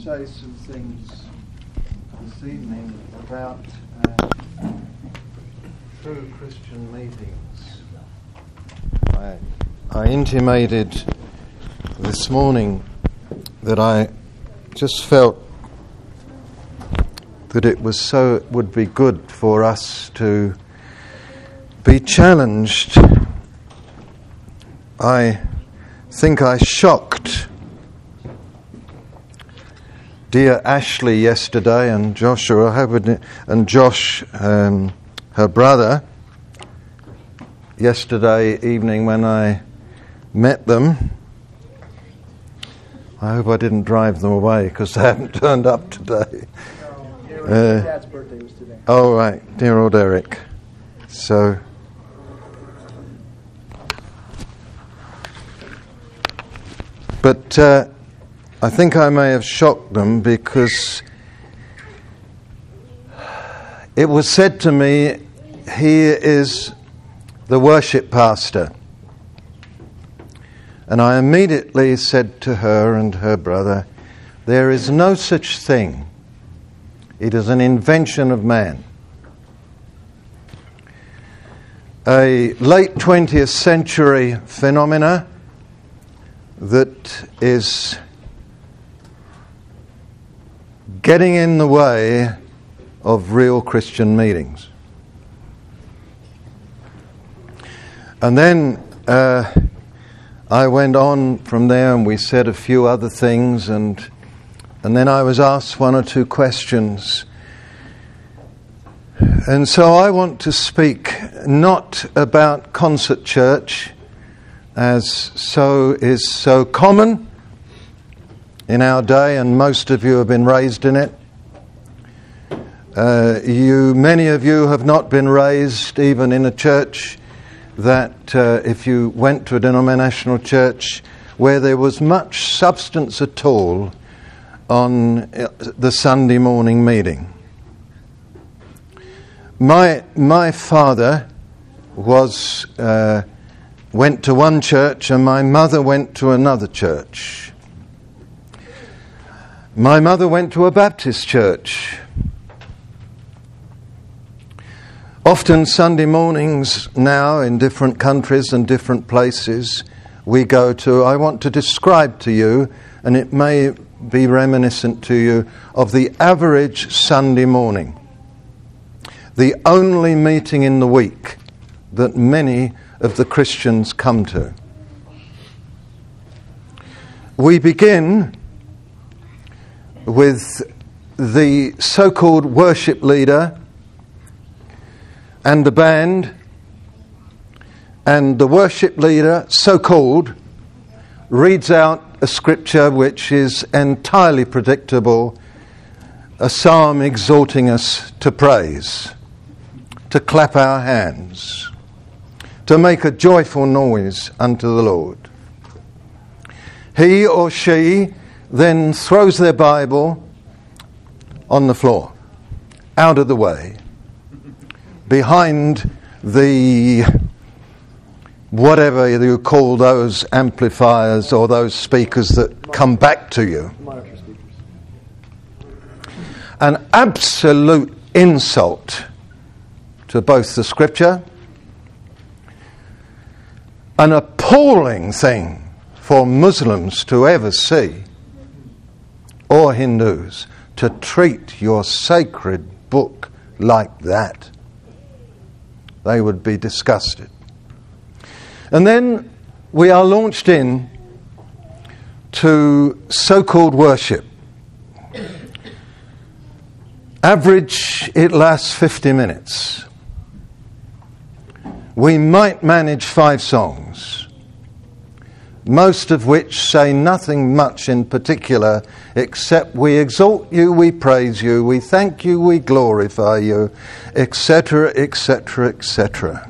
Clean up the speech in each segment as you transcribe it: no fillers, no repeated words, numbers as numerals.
say some things this evening about true Christian meetings. I intimated this morning that I just felt that it would be good for us to be challenged. I think I shocked dear Ashley yesterday and Joshua, and Josh, her brother, yesterday evening when I met them. I hope I didn't drive them away because they haven't turned up today. No, Dad's birthday was today. Oh, right, dear old Eric. So, but I think I may have shocked them because it was said to me, he is the worship pastor. And I immediately said to her and her brother, there is no such thing. It is an invention of man. A late 20th century phenomena that is getting in the way of real Christian meetings. And then I went on from there and we said a few other things and then I was asked one or two questions. And so I want to speak not about concert church as is so common in our day, and most of you have been raised in it. Many of you have not been raised even in a church that if you went to a denominational church where there was much substance at all on the Sunday morning meeting. My father went to one church and my mother went to another church. My mother went to a Baptist church. Often Sunday mornings now in different countries and different places we go to, I want to describe to you, and it may be reminiscent to you, of the average Sunday morning. The only meeting in the week that many of the Christians come to. We begin with the so-called worship leader and the band, and the worship leader, so-called, reads out a scripture which is entirely predictable, a psalm exhorting us to praise, to clap our hands, to make a joyful noise unto the Lord. He or she then throws their Bible on the floor, out of the way, behind the whatever you call those amplifiers or those speakers that come back to you. Monitor speakers. An absolute insult to both the scripture, an appalling thing for Muslims to ever see, or Hindus, to treat your sacred book like that. They would be disgusted. And then we are launched in to so-called worship. Average, it lasts 50 minutes. We might manage 5 songs, most of which say nothing much in particular except we exalt you, we praise you, we thank you, we glorify you, etc., etc., etc.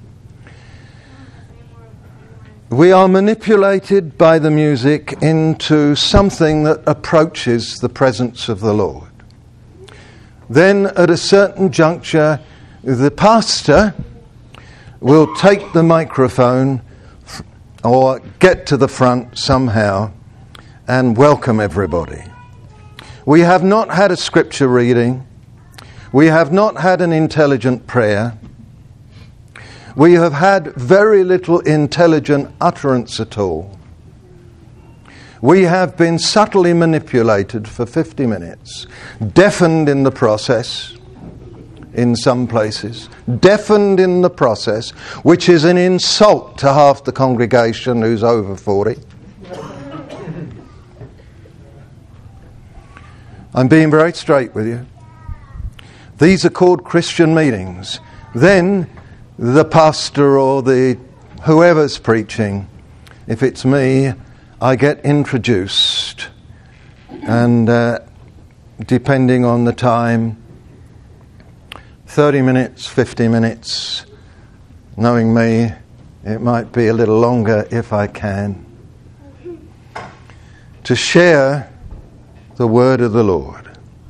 We are manipulated by the music into something that approaches the presence of the Lord. Then at a certain juncture, the pastor will take the microphone or get to the front somehow and welcome everybody. We have not had a scripture reading. We have not had an intelligent prayer. We have had very little intelligent utterance at all. We have been subtly manipulated for 50 minutes, deafened in the process, in some places, deafened in the process, which is an insult to half the congregation who's over 40. I'm being very straight with you. These are called Christian meetings. Then the pastor or the whoever's preaching, if it's me, I get introduced, and depending on the time, 30 minutes, 50 minutes, knowing me, it might be a little longer if I can, to share the word of the Lord.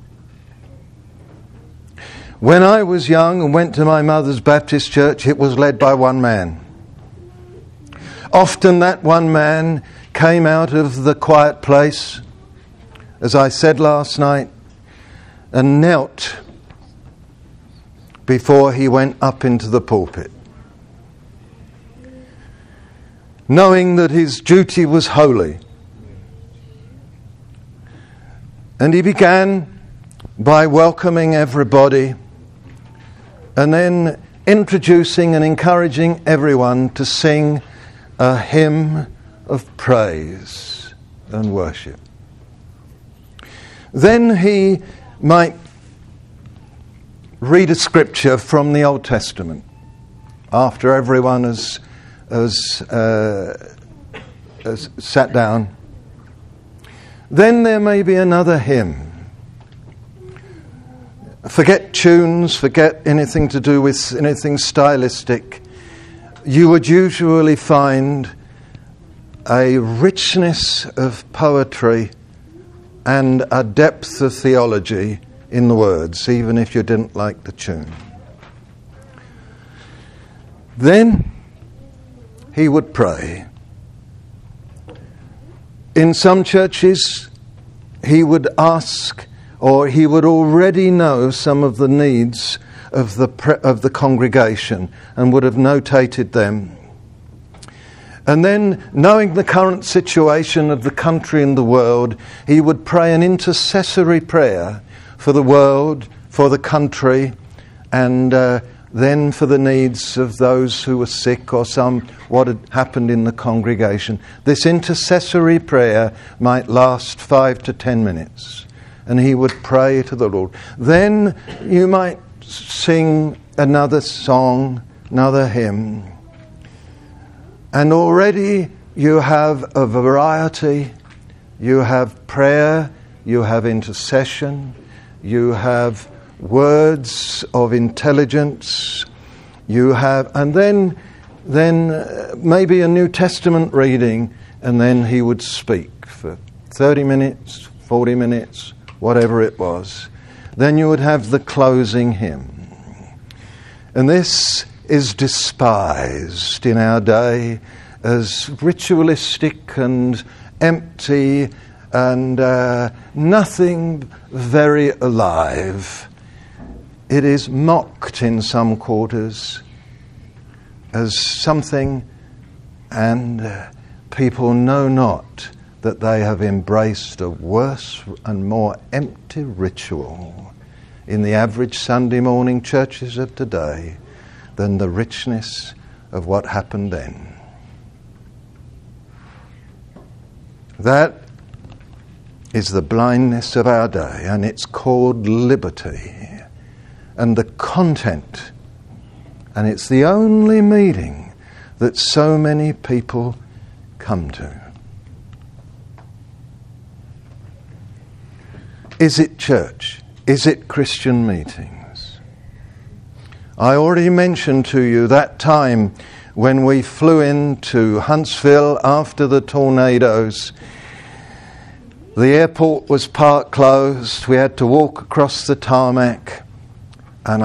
When I was young and went to my mother's Baptist church, it was led by one man. Often that one man came out of the quiet place, as I said last night, and knelt before he went up into the pulpit, knowing that his duty was holy. And he began by welcoming everybody and then introducing and encouraging everyone to sing a hymn of praise and worship. Then he might read a scripture from the Old Testament after everyone has sat down. Then there may be another hymn. Forget tunes, forget anything to do with anything stylistic. You would usually find a richness of poetry and a depth of theology in the words, even if you didn't like the tune. Then he would pray. In some churches, he would ask, or he would already know some of the needs of the congregation and would have notated them. And then, knowing the current situation of the country and the world, he would pray an intercessory prayer for the world, for the country, and then for the needs of those who were sick or what had happened in the congregation. This intercessory prayer might last 5 to 10 minutes, and he would pray to the Lord. Then you might sing another song, another hymn. And already you have a variety. You have prayer, you have intercession, you have words of intelligence, you have, and then maybe a New Testament reading, and then he would speak for 30 minutes, 40 minutes, whatever it was. Then you would have the closing hymn. And this is despised in our day as ritualistic and empty and nothing very alive. It is mocked in some quarters as something, and people know not that they have embraced a worse and more empty ritual in the average Sunday morning churches of today than the richness of what happened then. That is the blindness of our day, and it's called liberty. And the content, and it's the only meeting that so many people come to. Is it church? Is it Christian meetings? I already mentioned to you that time when we flew into Huntsville after the tornadoes. The airport was part closed. We had to walk across the tarmac. And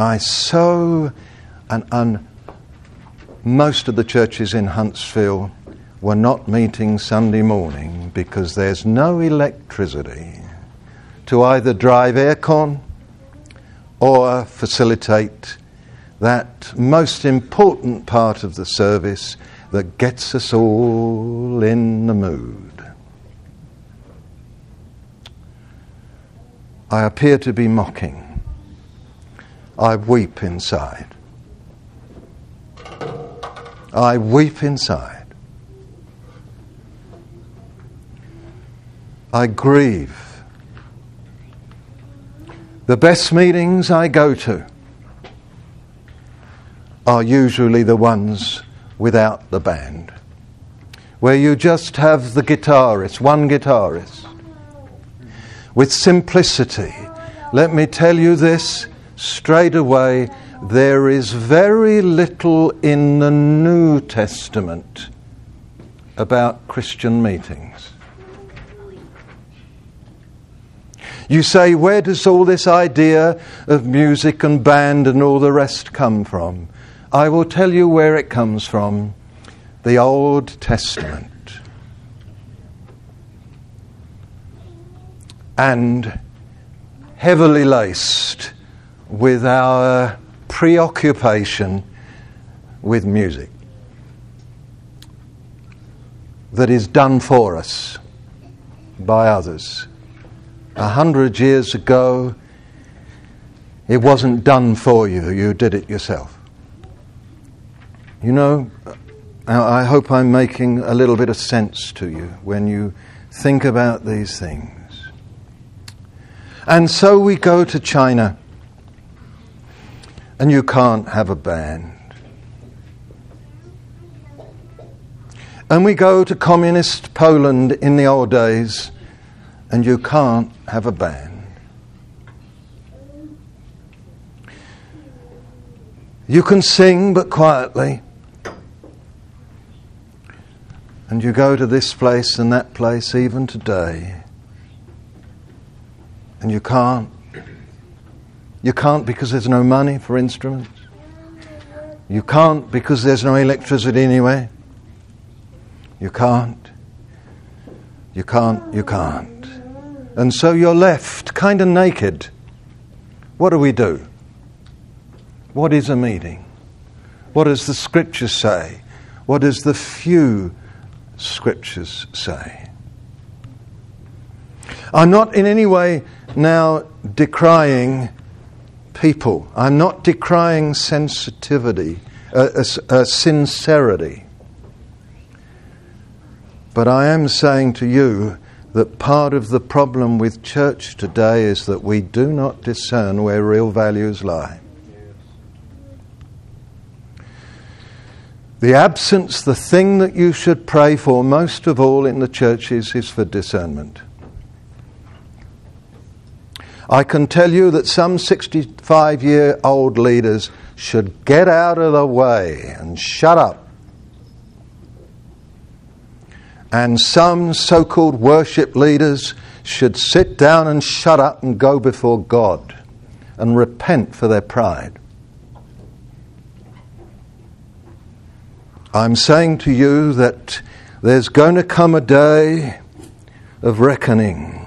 most of the churches in Huntsville were not meeting Sunday morning because there's no electricity to either drive aircon or facilitate that most important part of the service that gets us all in the mood. I appear to be mocking. I weep inside. I weep inside. I grieve. The best meetings I go to are usually the ones without the band, where you just have the guitarist, one guitarist, with simplicity. Let me tell you this straight away, there is very little in the New Testament about Christian meetings. You say, where does all this idea of music and band and all the rest come from? I will tell you where it comes from. The Old Testament. And heavily laced with our preoccupation with music that is done for us by others. 100 years ago, it wasn't done for you. You did it yourself. You know, I hope I'm making a little bit of sense to you when you think about these things. And so we go to China, and you can't have a band. And we go to communist Poland in the old days, and you can't have a band. You can sing, but quietly. And you go to this place and that place even today, and you can't. You can't because there's no money for instruments. You can't because there's no electricity anywhere. You can't. You can't. You can't. And so you're left kind of naked. What do we do? What is a meeting? What does the Scripture say? What does the few Scriptures say? I'm not in any way now decrying people. I'm not decrying sincerity. But I am saying to you that part of the problem with church today is that we do not discern where real values lie. The absence, the thing that you should pray for most of all in the churches is for discernment. I can tell you that some 65-year-old leaders should get out of the way and shut up. And some so-called worship leaders should sit down and shut up and go before God and repent for their pride. I'm saying to you that there's going to come a day of reckoning.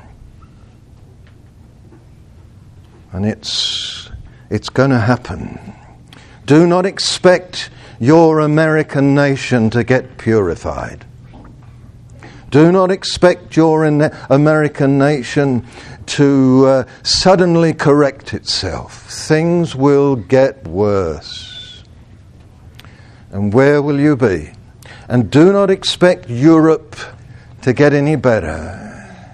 And it's going to happen. Do not expect your American nation to get purified. Do not expect your American nation to suddenly correct itself. Things will get worse. And where will you be? And do not expect Europe to get any better.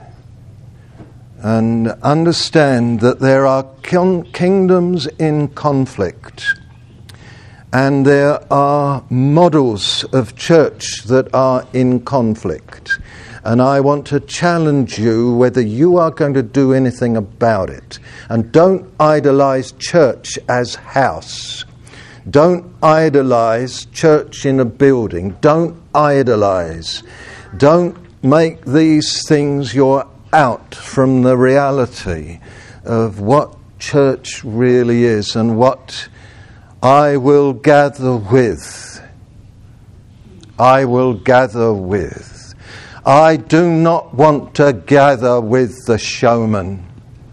And understand that there are kingdoms in conflict. And there are models of church that are in conflict. And I want to challenge you whether you are going to do anything about it. And don't idolize church as house. Don't idolize church in a building. Don't idolize. Don't make these things your out from the reality of what church really is and what I will gather with. I will gather with. I do not want to gather with the showman.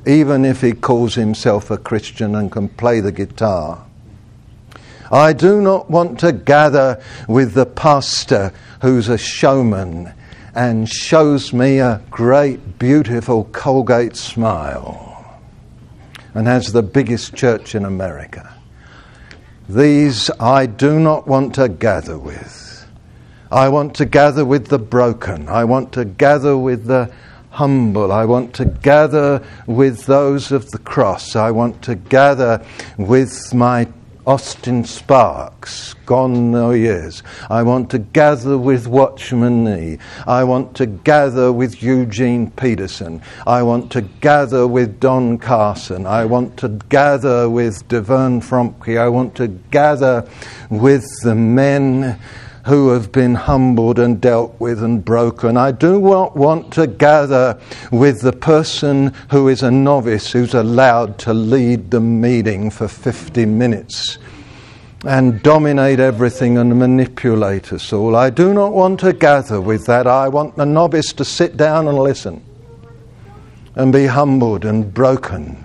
even if he calls himself a Christian and can play the guitar. I do not want to gather with the pastor who's a showman and shows me a great, beautiful Colgate smile and has the biggest church in America. These I do not want to gather with. I want to gather with the broken. I want to gather with the humble. I want to gather with those of the cross. I want to gather with my Austin Sparks, gone no years. I want to gather with Watchman Nee. I want to gather with Eugene Peterson. I want to gather with Don Carson. I want to gather with Deverne Fromke. I want to gather with the men who have been humbled and dealt with and broken. I do not want to gather with the person who is a novice who's allowed to lead the meeting for 50 minutes and dominate everything and manipulate us all. I do not want to gather with that. I want the novice to sit down and listen and be humbled and broken.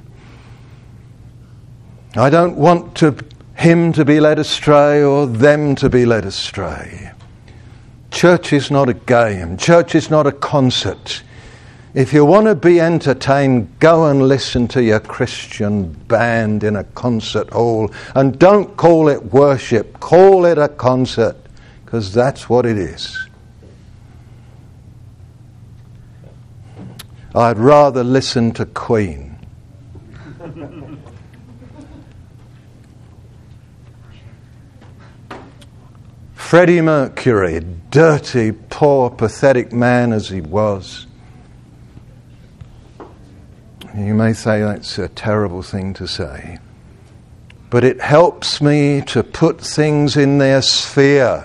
I don't want him to be led astray or them to be led astray. Church is not a game. Church is not a concert. If you want to be entertained, go and listen to your Christian band in a concert hall. And don't call it worship. Call it a concert, because that's what it is. I'd rather listen to Queen. Freddie Mercury, dirty, poor, pathetic man as he was. You may say that's a terrible thing to say, but it helps me to put things in their sphere.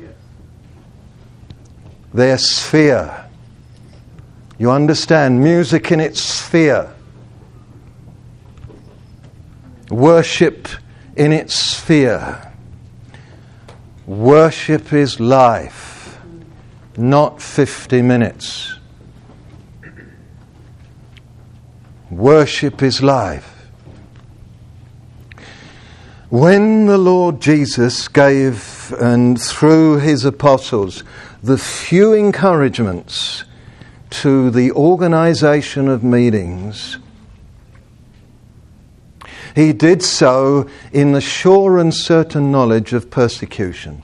Their sphere. You understand? Music in its sphere. Worship in its sphere. Worship is life, not 50 minutes. Worship is life. When the Lord Jesus gave, and through his apostles, the few encouragements to the organisation of meetings, he did so in the sure and certain knowledge of persecution.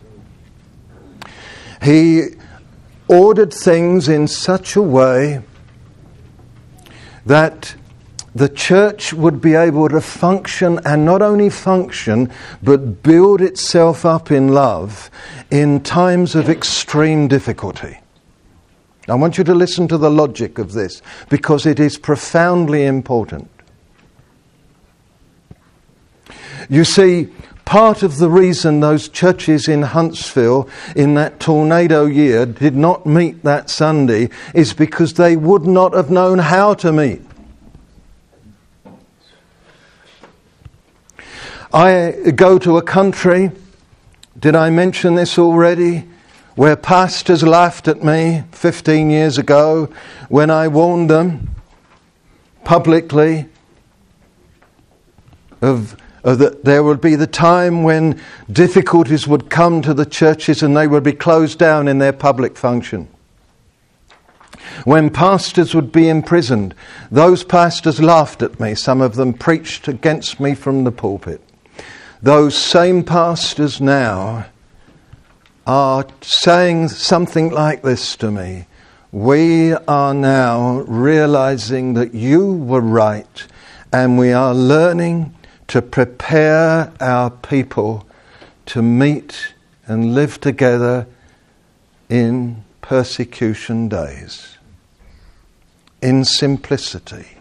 He ordered things in such a way that the church would be able to function, and not only function, but build itself up in love in times of extreme difficulty. I want you to listen to the logic of this, because it is profoundly important. You see, part of the reason those churches in Huntsville in that tornado year did not meet that Sunday is because they would not have known how to meet. I go to a country, did I mention this already, where pastors laughed at me 15 years ago when I warned them publicly of that there would be the time when difficulties would come to the churches and they would be closed down in their public function. When pastors would be imprisoned, those pastors laughed at me. Some of them preached against me from the pulpit. Those same pastors now are saying something like this to me. We are now realizing that you were right, and we are learning to prepare our people to meet and live together in persecution days, in simplicity.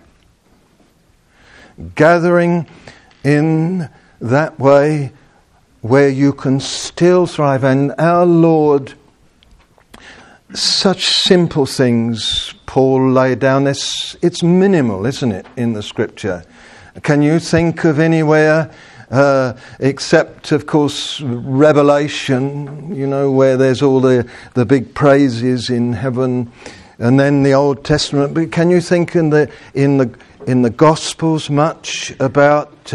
Gathering in that way where you can still thrive. And our Lord, such simple things Paul laid down. It's minimal, isn't it, in the Scripture? Can you think of anywhere, except, of course, Revelation, you know, where there's all the big praises in heaven, and then the Old Testament? But can you think in in the Gospels much about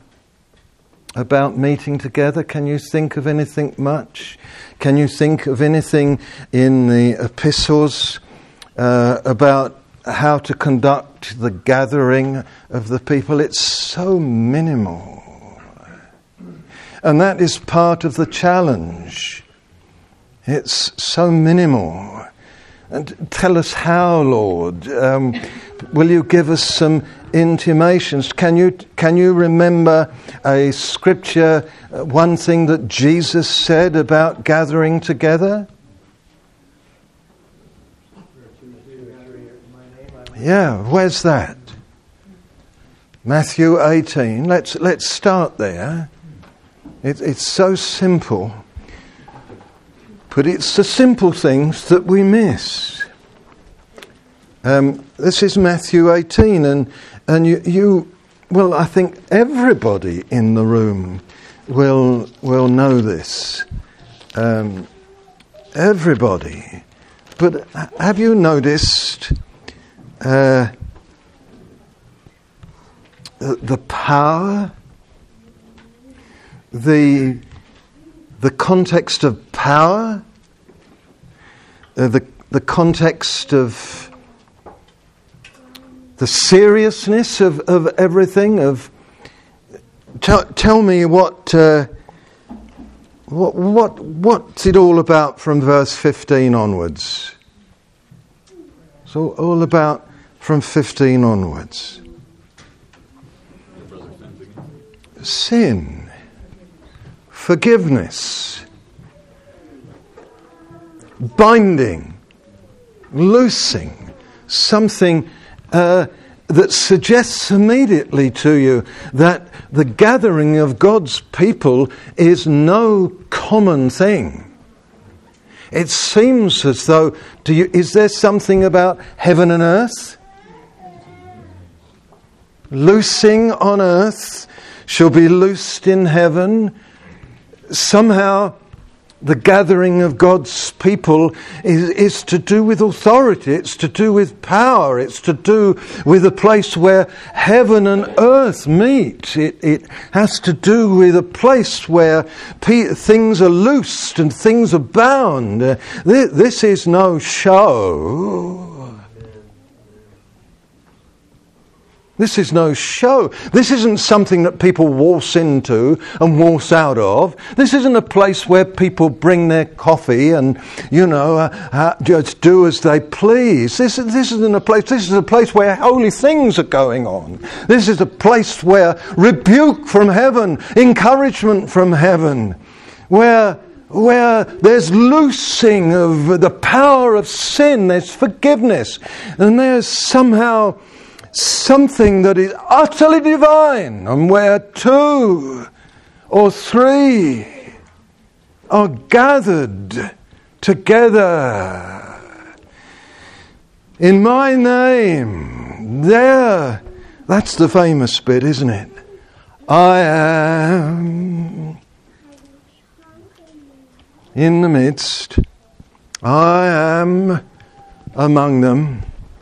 meeting together? Can you think of anything much? Can you think of anything in the epistles about how to conduct the gathering of the people? It's so minimal. And that is part of the challenge. It's so minimal. And tell us how, Lord. Will you give us some intimations? Can you remember a scripture, one thing that Jesus said about gathering together? Yeah, where's that? Matthew 18. Let's start there. It's so simple. But it's the simple things that we miss. This is Matthew 18, and you well, I think everybody in the room will know this. Everybody. But have you noticed the power, the context of power, the context of the seriousness of everything? Tell me what's it all about from verse 15 onwards? It's all about from 15 onwards. Sin, forgiveness, binding, loosing, something that suggests immediately to you that the gathering of God's people is no common thing. It seems as though, is there something about heaven and earth? Loosing on earth shall be loosed in heaven. Somehow the gathering of God's people is to do with authority, it's to do with power, it's to do with a place where heaven and earth meet. It has to do with a place where things are loosed and things are bound. This is no show. This is no show. This isn't something that people waltz into and waltz out of. This isn't a place where people bring their coffee and, just do as they please. This isn't a place. This is a place where holy things are going on. This is a place where rebuke from heaven, encouragement from heaven, where there's loosing of the power of sin, there's forgiveness, and there's somehow something that is utterly divine, and where 2 or 3 are gathered together in my name. There, that's the famous bit, isn't it? I am in the midst. I am among them.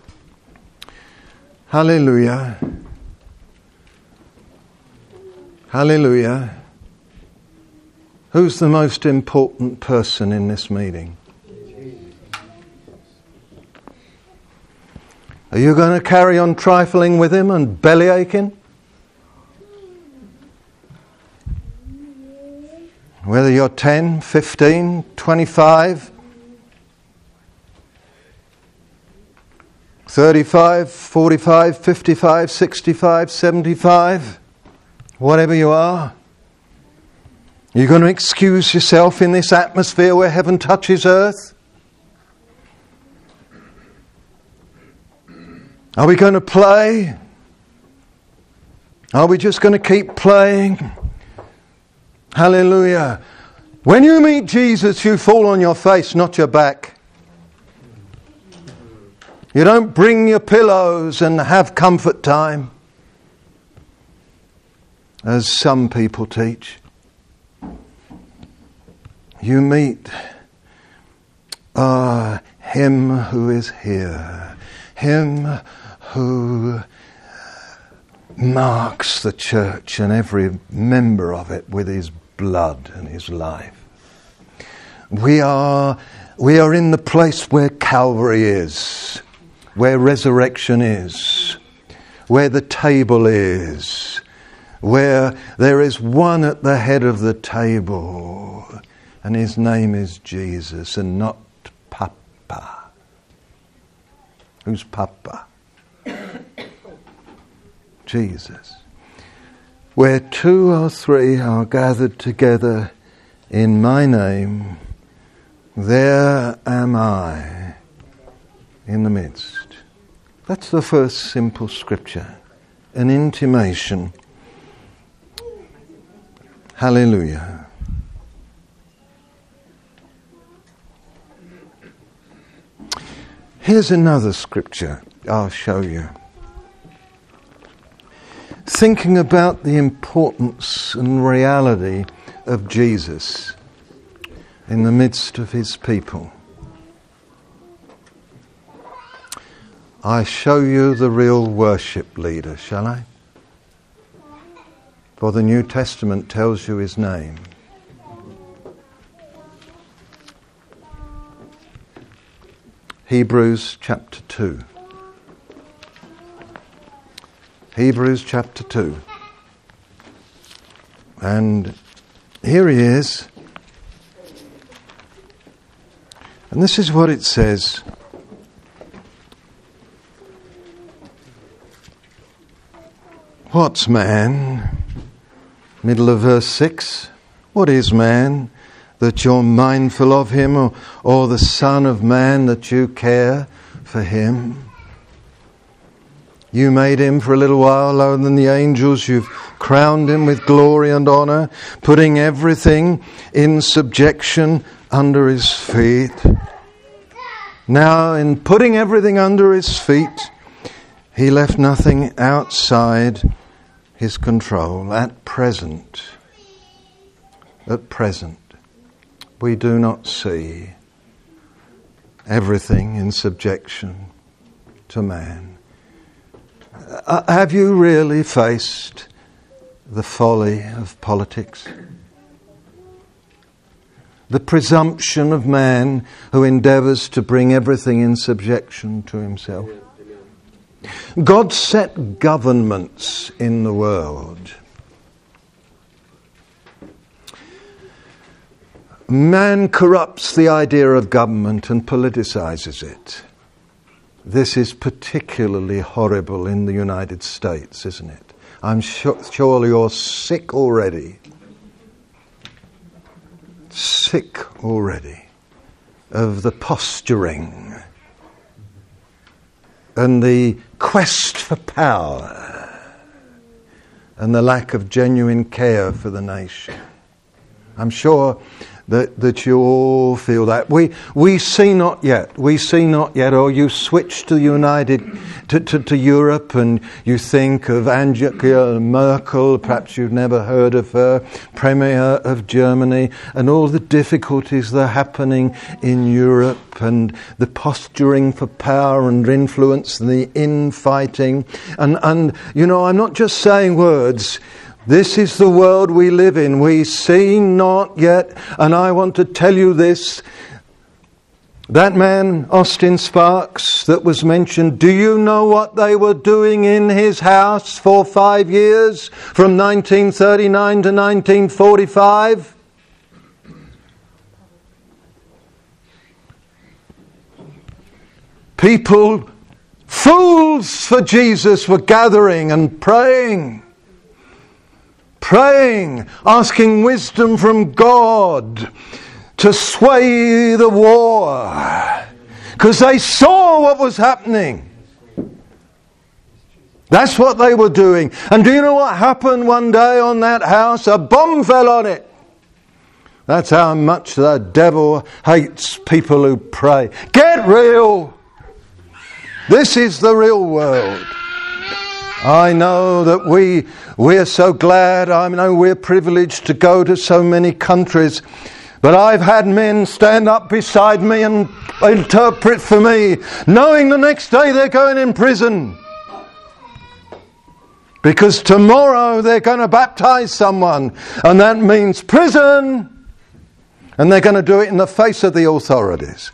Hallelujah. Hallelujah. Who's the most important person in this meeting? Are you going to carry on trifling with him and belly aching? Whether you're 10, 15, 25, 35, 45, 55, 65, 75, whatever you are, you're going to excuse yourself in this atmosphere where heaven touches earth? Are we going to play? Are we just going to keep playing? Hallelujah. When you meet Jesus, you fall on your face, not your back. You don't bring your pillows and have comfort time, as some people teach. You meet Him who is here, Him who marks the church and every member of it with his blood and his life. We are in the place where Calvary is, where resurrection is, where the table is, where there is one at the head of the table, and his name is Jesus and not Papa. Who's Papa? Jesus. Where 2 or 3 are gathered together in my name, there am I in the midst. That's the first simple scripture, an intimation. Hallelujah. Here's another scripture I'll show you. Thinking about the importance and reality of Jesus in the midst of his people. I show you the real worship leader, shall I? For the New Testament tells you his name. Hebrews chapter 2. Hebrews chapter 2. And here he is. And this is what it says. What's man? Middle of verse 6. What is man that you're mindful of him, or the Son of Man that you care for him? You made him for a little while lower than the angels. You've crowned him with glory and honour, putting everything in subjection under his feet. Now, in putting everything under his feet, he left nothing outside his control. At present, we do not see everything in subjection to man. Have you really faced the folly of politics? The presumption of man who endeavours to bring everything in subjection to himself. God set governments in the world. Man corrupts the idea of government and politicizes it. This is particularly horrible in the United States, isn't it? I'm sure you're sick already. Sick already of the posturing and the quest for power and the lack of genuine care for the nation. I'm sure that you all feel that. We see not yet. Or you switch to to Europe and you think of Angela Merkel, perhaps you've never heard of her, Premier of Germany, and all the difficulties that are happening in Europe and the posturing for power and influence and the infighting. And you know, I'm not just saying words. This is the world we live in. We see not yet. And I want to tell you this. That man, Austin Sparks, that was mentioned, do you know what they were doing in his house for 5 years? From 1939 to 1945? People, fools for Jesus, were gathering and praying, asking wisdom from God to sway the war, because they saw what was happening. That's what they were doing. And do you know what happened one day on that house? A bomb fell on it. That's how much the devil hates people who pray. Get real. This is the real world. I know that we're so glad. I know we're privileged to go to so many countries. But I've had men stand up beside me and interpret for me, knowing the next day they're going in prison. Because tomorrow they're going to baptize someone, and that means prison. And they're going to do it in the face of the authorities.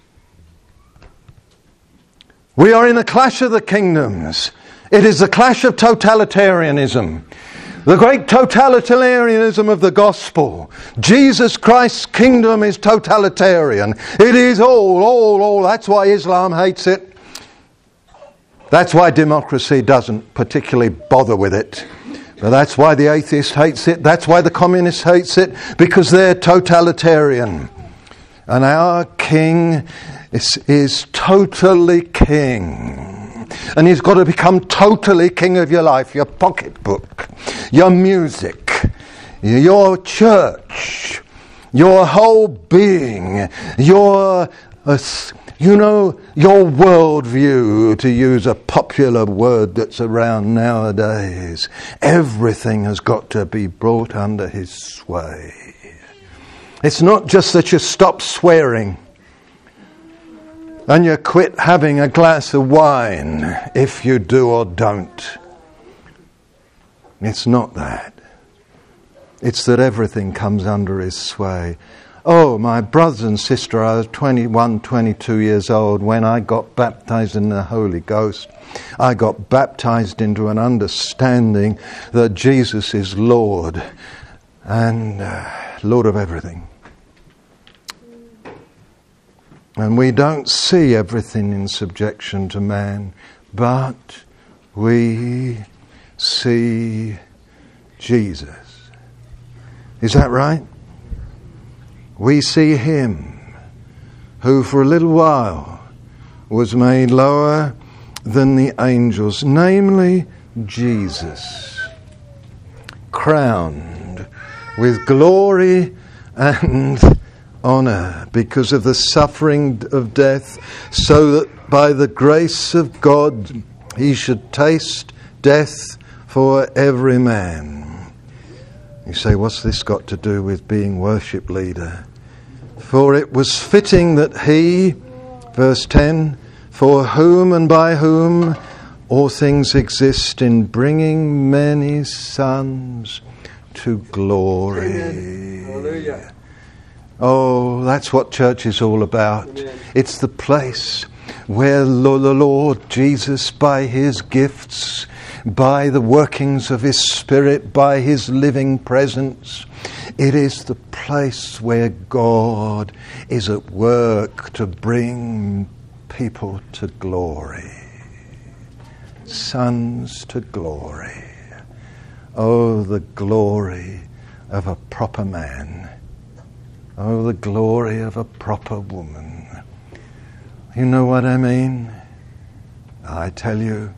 We are in a clash of the kingdoms. It is the clash of totalitarianism. The great totalitarianism of the gospel. Jesus Christ's kingdom is totalitarian. It is all. That's why Islam hates it. That's why democracy doesn't particularly bother with it. But that's why the atheist hates it. That's why the communist hates it. Because they're totalitarian. And our king is totally king. And he's got to become totally king of your life, your pocketbook, your music, your church, your whole being, your worldview, to use a popular word that's around nowadays. Everything has got to be brought under his sway. It's not just that you stop swearing and you quit having a glass of wine if you do or don't. It's not that. It's that everything comes under his sway. Oh, my brothers and sisters, I was 21, 22 years old when I got baptized in the Holy Ghost. I got baptized into an understanding that Jesus is Lord and Lord of everything. And we don't see everything in subjection to man, but we see Jesus. Is that right? We see him who for a little while was made lower than the angels, namely Jesus, crowned with glory and honour because of the suffering of death, so that by the grace of God he should taste death for every man. You say, what's this got to do with being worship leader? For it was fitting that he, verse 10, for whom and by whom all things exist, in bringing many sons to glory. Amen. Hallelujah. Oh, that's what church is all about. Amen. It's the place where the Lord Jesus, by his gifts, by the workings of his Spirit, by his living presence, it is the place where God is at work to bring people to glory. Sons to glory. Oh, the glory of a proper man. Oh, the glory of a proper woman. You know what I mean? I tell you.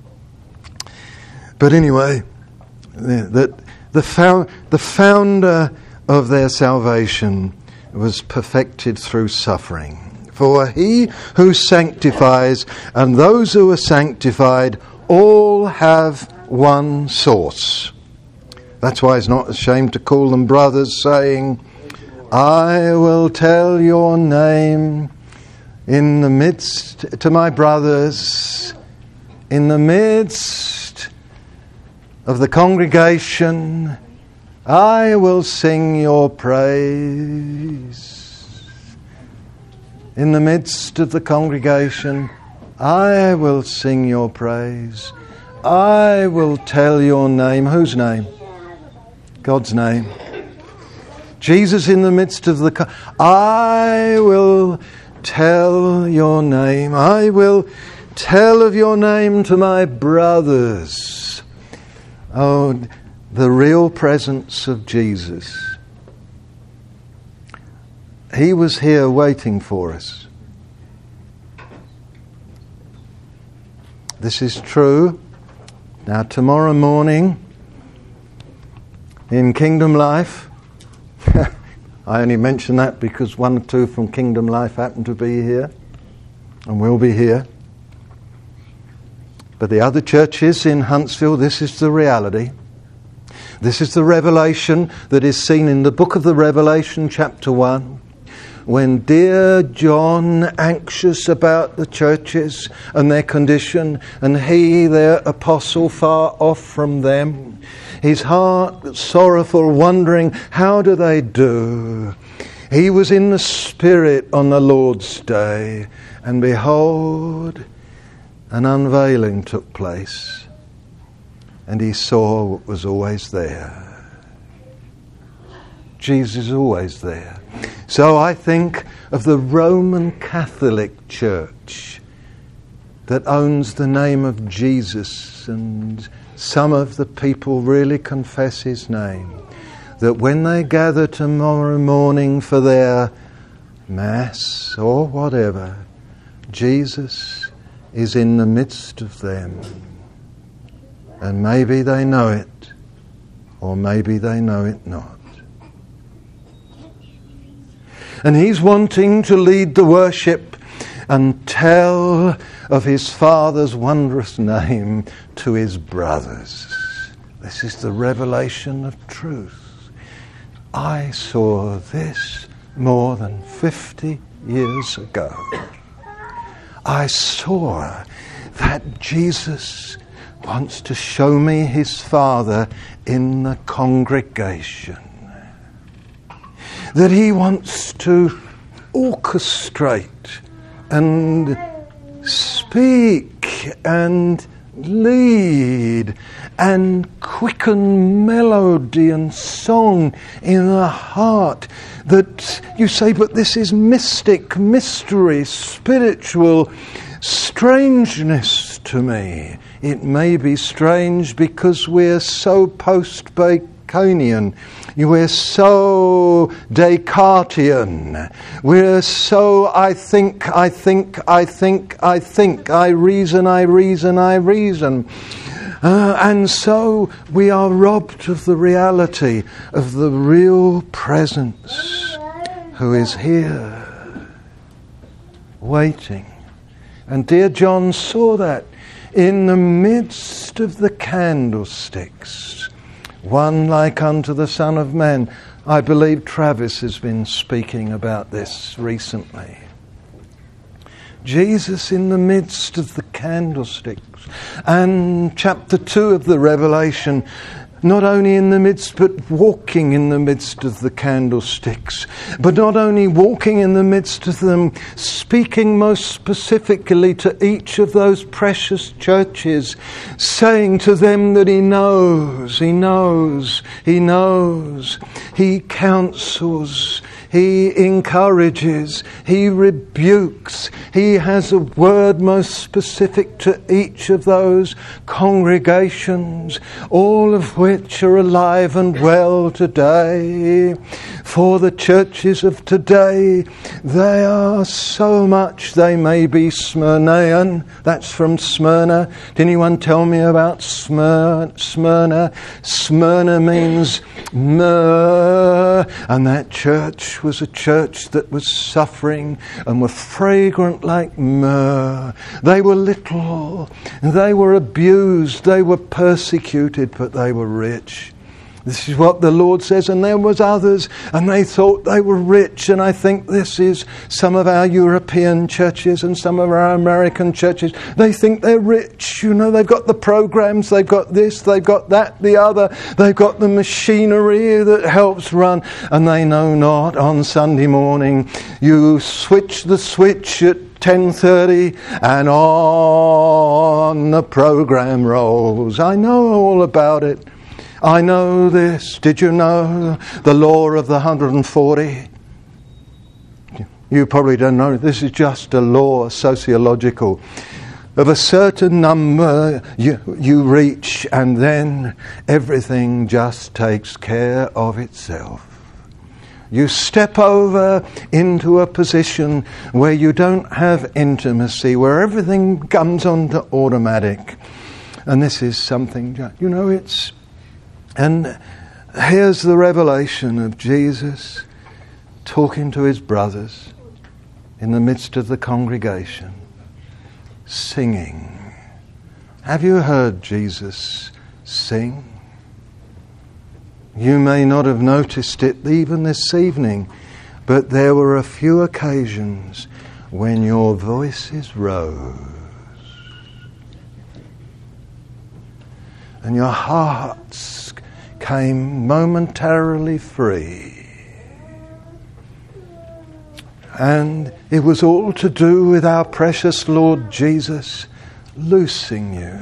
But anyway, that the founder of their salvation was perfected through suffering. For he who sanctifies and those who are sanctified all have one source. That's why he's not ashamed to call them brothers, saying, I will tell your name in the midst, to my brothers, in the midst of the congregation, I will sing your praise. In the midst of the congregation, I will sing your praise. I will tell your name. Whose name? God's name. Jesus in the midst of the... I will tell your name. I will tell of your name to my brothers. Oh, the real presence of Jesus. He was here waiting for us. This is true. Now, tomorrow morning, in Kingdom Life, I only mention that because one or two from Kingdom Life happen to be here and will be here. But the other churches in Huntsville, this is the reality. This is the revelation that is seen in the book of the Revelation, chapter 1, when dear John, anxious about the churches and their condition, and he, their apostle, far off from them, his heart sorrowful, wondering, how do they do? He was in the Spirit on the Lord's day, and behold, an unveiling took place, and he saw what was always there. Jesus is always there. So I think of the Roman Catholic Church that owns the name of Jesus, and some of the people really confess his name, that when they gather tomorrow morning for their Mass or whatever, Jesus is in the midst of them. And maybe they know it, or maybe they know it not. And he's wanting to lead the worship and tell of his Father's wondrous name to his brothers. This is the revelation of truth. I saw this more than 50 years ago. I saw that Jesus wants to show me his Father in the congregation. That he wants to orchestrate and speak and lead and quicken melody and song in the heart, that you say, but this is mystic, mystery, spiritual strangeness to me. It may be strange because we're so post-Baconian. We're so Descartian. We're so I think, I reason. And so we are robbed of the reality of the real presence who is here, waiting. And dear John saw that in the midst of the candlesticks, one like unto the Son of Man. I believe Travis has been speaking about this recently. Jesus in the midst of the candlesticks. And chapter 2 of the Revelation, not only in the midst, but walking in the midst of the candlesticks. But not only walking in the midst of them, speaking most specifically to each of those precious churches, saying to them that he knows, he counsels, he encourages, he rebukes, he has a word most specific to each of those congregations, all of which are alive and well today. For the churches of today, they are so much, they may be Smyrnaean. That's from Smyrna. Did anyone tell me about Smyrna? Smyrna means myrrh, and that church was a church that was suffering and were fragrant like myrrh. They were little, they were abused, they were persecuted, but they were rich. This is what the Lord says. And there was others, and they thought they were rich. And I think this is some of our European churches and some of our American churches. They think they're rich. You know, they've got the programs, they've got this, they've got that, the other. They've got the machinery that helps run. And they know not on Sunday morning, you switch the switch at 10:30 and on the program rolls. I know all about it. I know this. Did you know the law of the 140? You probably don't know. This is just a law, sociological. Of a certain number you reach, and then everything just takes care of itself. You step over into a position where you don't have intimacy, where everything comes onto automatic. And this is something, you know, it's... And here's the revelation of Jesus talking to his brothers in the midst of the congregation, singing. Have you heard Jesus sing? You may not have noticed it even this evening But there were a few occasions when your voices rose and your hearts came momentarily free. And it was all to do with our precious Lord Jesus loosing you.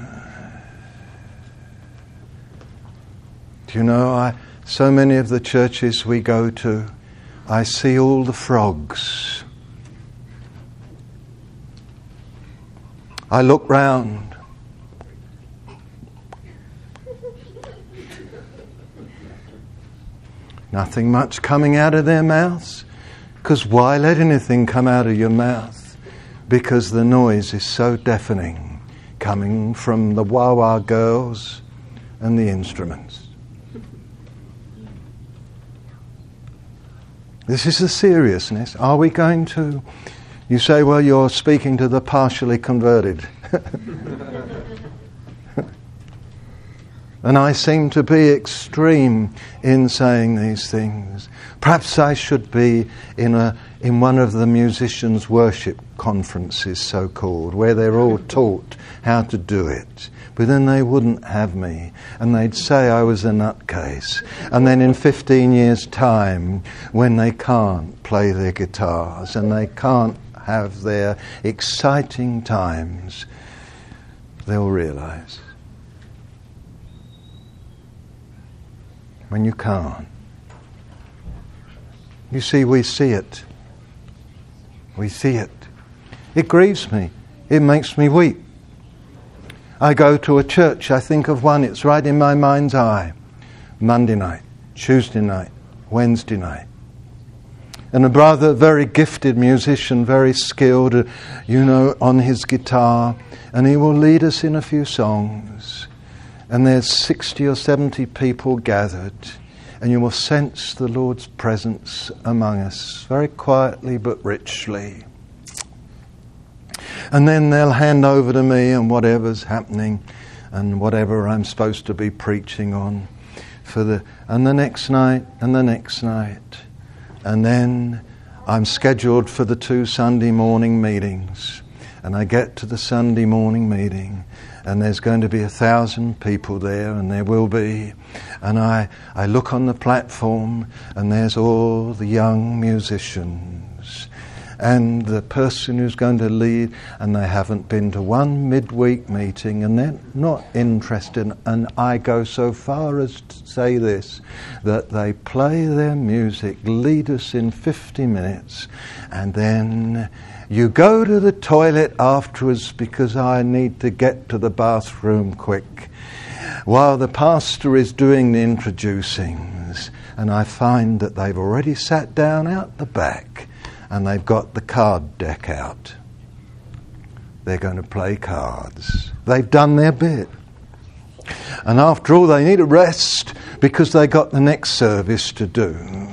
Do you know, so many of the churches we go to, I see all the frogs. I look round. Nothing much coming out of their mouths. Because why let anything come out of your mouth? Because the noise is so deafening, coming from the wah-wah girls and the instruments. This is the seriousness. Are we going to... You say, well, you're speaking to the partially converted. And I seem to be extreme in saying these things. Perhaps I should be in one of the musicians' worship conferences, so-called, where they're all taught how to do it. But then they wouldn't have me, and they'd say I was a nutcase. And then in 15 years' time, when they can't play their guitars and they can't have their exciting times, they'll realize. When you can't. You see, we see it. We see it. It grieves me. It makes me weep. I go to a church, I think of one, it's right in my mind's eye. Monday night, Tuesday night, Wednesday night. And a brother, very gifted musician, very skilled, on his guitar, and he will lead us in a few songs. And there's 60 or 70 people gathered, and you will sense the Lord's presence among us, very quietly but richly. And then they'll hand over to me and whatever's happening and whatever I'm supposed to be preaching on and the next night and the next night. And then I'm scheduled for the 2 Sunday morning meetings. And I get to the Sunday morning meeting, and there's going to be 1,000 people there, and there will be. And I look on the platform, and there's all the young musicians and the person who's going to lead, and they haven't been to one midweek meeting, and they're not interested. And I go so far as to say this, that they play their music, lead us in 50 minutes, and then you go to the toilet afterwards because I need to get to the bathroom quick, while the pastor is doing the introducings, and I find that they've already sat down out the back and they've got the card deck out. They're going to play cards. They've done their bit. And after all, they need a rest because they got the next service to do.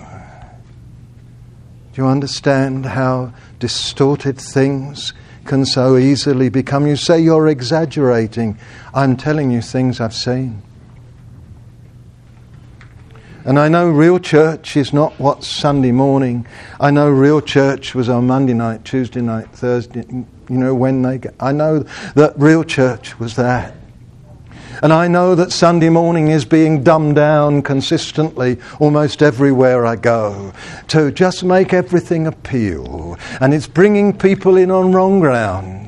Do you understand how distorted things can so easily become? You say you're exaggerating. I'm telling you things I've seen. And I know real church is not what's Sunday morning. I know real church was on Monday night, Tuesday night, Thursday, when they get. I know that real church was that. And I know that Sunday morning is being dumbed down consistently almost everywhere I go to just make everything appeal. And it's bringing people in on wrong ground.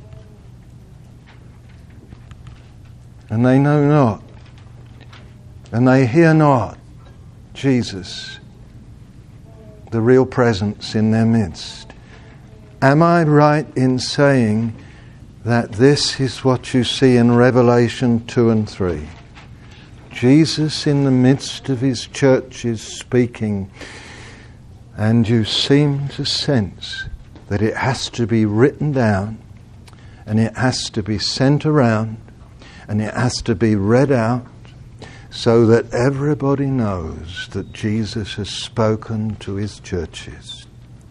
And they know not. And they hear not Jesus, the real presence in their midst. Am I right in saying that this is what you see in Revelation 2 and 3? Jesus in the midst of his churches speaking, and you seem to sense that it has to be written down, and it has to be sent around, and it has to be read out, so that everybody knows that Jesus has spoken to his churches.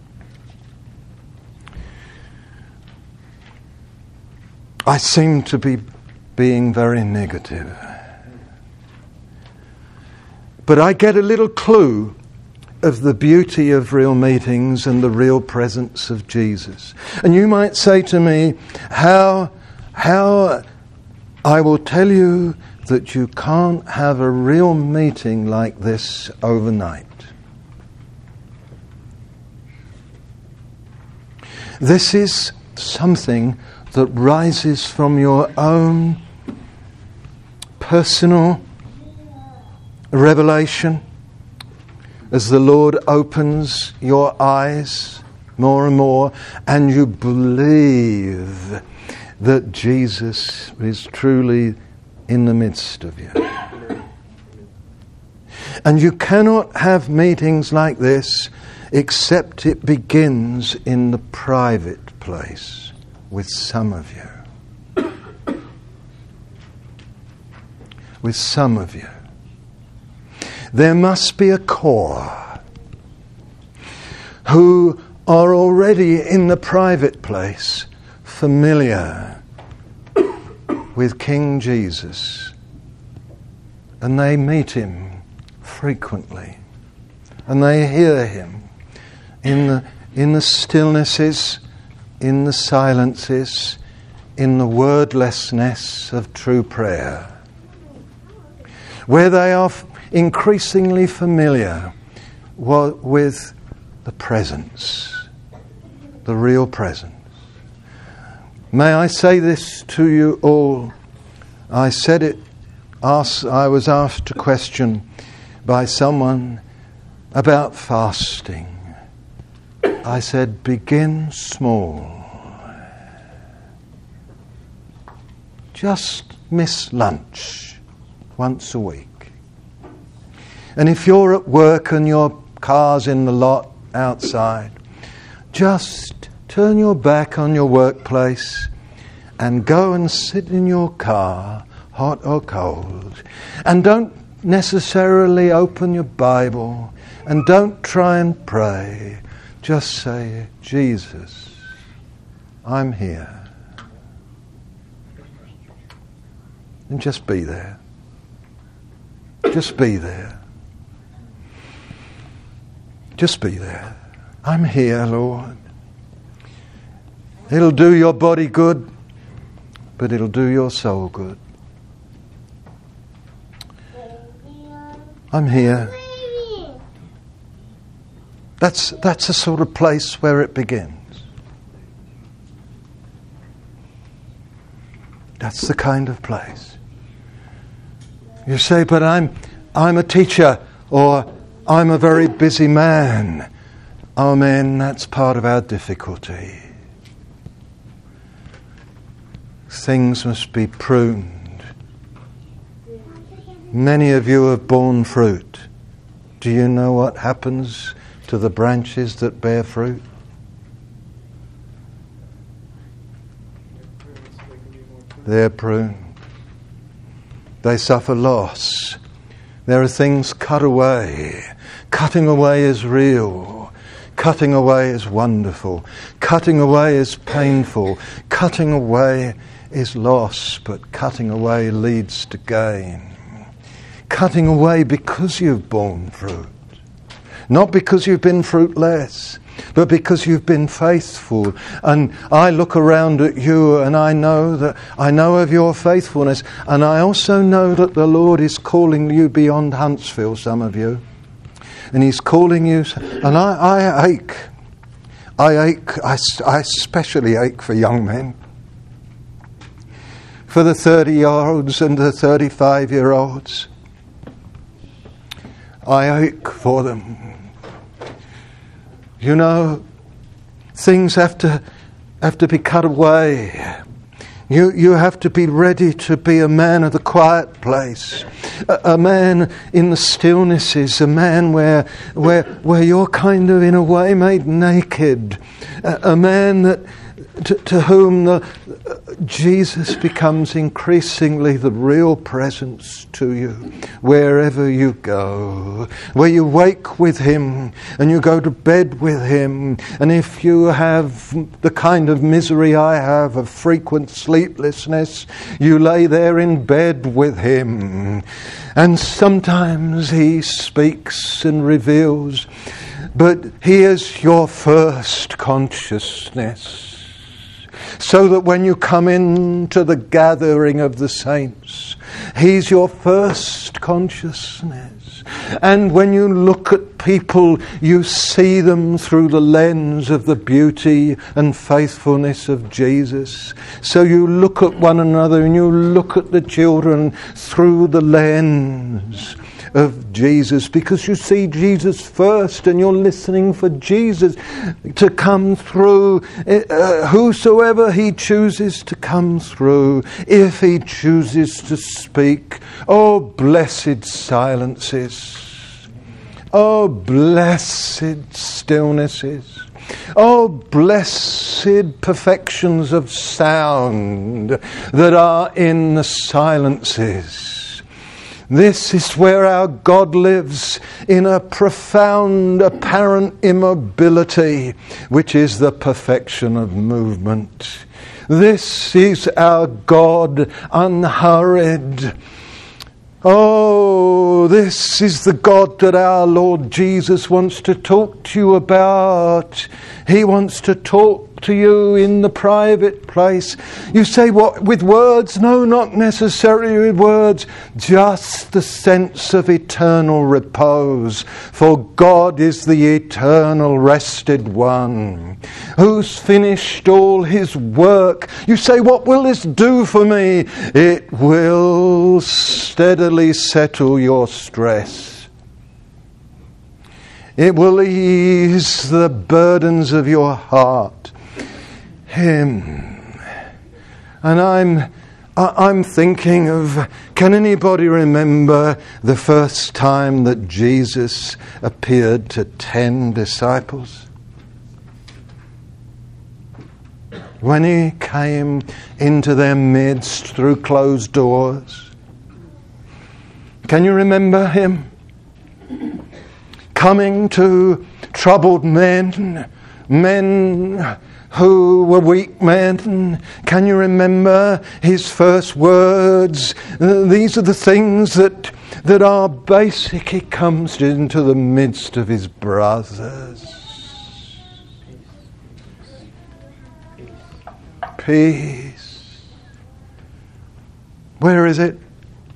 I seem to be being very negative. But I get a little clue of the beauty of real meetings and the real presence of Jesus. And you might say to me, how I will tell you that you can't have a real meeting like this overnight. This is something that rises from your own personal revelation as the Lord opens your eyes more and more and you believe that Jesus is truly in the midst of you. And you cannot have meetings like this except it begins in the private place with some of you. With some of you. There must be a core who are already in the private place familiar with King Jesus, and they meet him frequently, and they hear him in the stillnesses, in the silences, in the wordlessness of true prayer, where they are increasingly familiar with the presence, the real presence. May I say this to you all? I was asked a question by someone about fasting. I said, begin small. Just miss lunch once a week. And if you're at work and your car's in the lot outside, just turn your back on your workplace and go and sit in your car, hot or cold. And don't necessarily open your Bible and don't try and pray. Just say, Jesus, I'm here. And just be there. Just be there. Just be there. I'm here, Lord. It'll do your body good, but it'll do your soul good. I'm here. That's a sort of place where it begins. That's the kind of place. You say, but I'm a teacher, or I'm a very busy man. Oh man, that's part of our difficulty. Things must be pruned. Many of you have borne fruit. Do you know what happens to the branches that bear fruit? They're pruned. They suffer loss. There are things cut away. Cutting away is real. Cutting away is wonderful. Cutting away is painful. Cutting away is loss, but cutting away leads to gain. Cutting away because you've borne fruit. Not because you've been fruitless, but because you've been faithful. And I look around at you and I know of your faithfulness. And I also know that the Lord is calling you beyond Huntsville, some of you. And He's calling you. And I ache. I especially ache for young men. For the 30-year-olds and the 35-year-olds. I ache for them. You know, things have to be cut away. You have to be ready to be a man of the quiet place, a man in the stillnesses, a man where you're kind of in a way made naked, a man that to whom Jesus becomes increasingly the real presence to you wherever you go, where you wake with him and you go to bed with him, and if you have the kind of misery I have of frequent sleeplessness, you lay there in bed with him, and sometimes he speaks and reveals, but he is your first consciousness. So that when you come into the gathering of the saints, he's your first consciousness. And when you look at people, you see them through the lens of the beauty and faithfulness of Jesus. So you look at one another and you look at the children through the lens of Jesus, because you see Jesus first and you're listening for Jesus to come through, whosoever he chooses to come through, if he chooses to speak. Oh, blessed silences. Oh, blessed stillnesses. Oh, blessed perfections of sound that are in the silences. This is where our God lives, in a profound, apparent immobility, which is the perfection of movement. This is our God, unhurried. Oh, this is the God that our Lord Jesus wants to talk to you about. He wants to talk to you in the private place. You say, what, with words? No, not necessarily with words. Just the sense of eternal repose. For God is the eternal rested one, who's finished all his work. You say, what will this do for me? It will steadily settle your stress. It will ease the burdens of your heart. Him. And I'm thinking of, can anybody remember the first time that Jesus appeared to 10 disciples? When he came into their midst through closed doors. Can you remember him? Coming to troubled men who were weak men. Can you remember his first words? These are the things that are basic. He comes into the midst of his brothers. Peace. Where is it?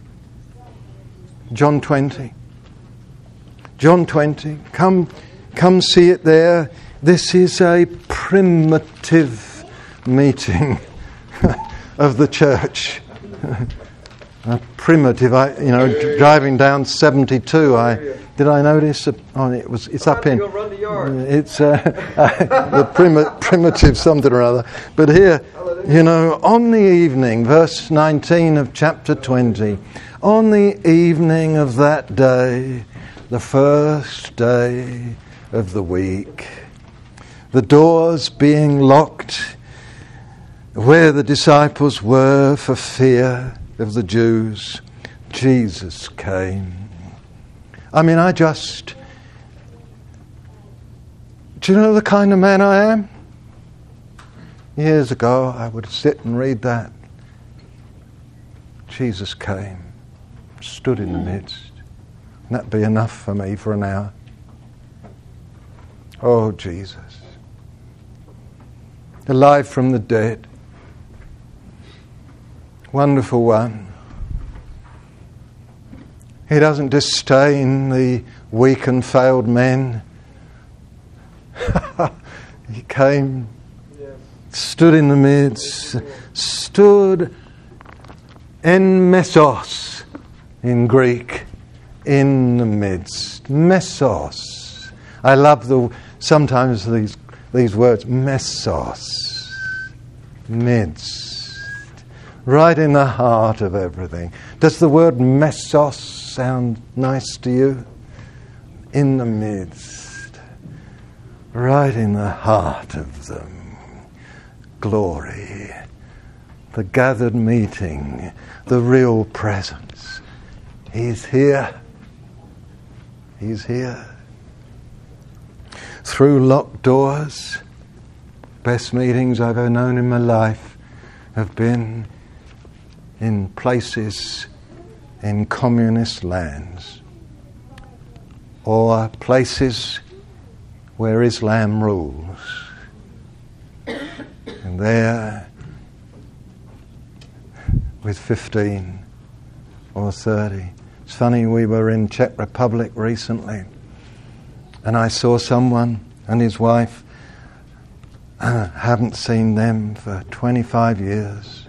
John 20. John 20. Come see it there. This is a primitive meeting of the church. A primitive. Driving down 72, did I notice? It's up in. It's the primitive something or other. But here, on the evening, verse 19 of chapter 20, on the evening of that day, the first day of the week, the doors being locked where the disciples were for fear of the Jews, Jesus came. Do you know the kind of man I am? Years ago, I would sit and read that. Jesus came, stood in the midst. And that'd be enough for me for an hour. Oh, Jesus. Alive from the dead. Wonderful one. He doesn't disdain the weak and failed men. He came, stood in the midst, stood en mesos in Greek, in the midst. Mesos. I love sometimes these words, mesos, midst, right in the heart of everything. Does the word mesos sound nice to you? In the midst, right in the heart of them. glory, the gathered meeting, the real presence. He's here. He's here. Through locked doors, best meetings I've ever known in my life have been in places in communist lands or places where Islam rules. And there, with 15 or 30. It's funny, we were in Czech Republic recently, and I saw someone and his wife. I haven't seen them for 25 years.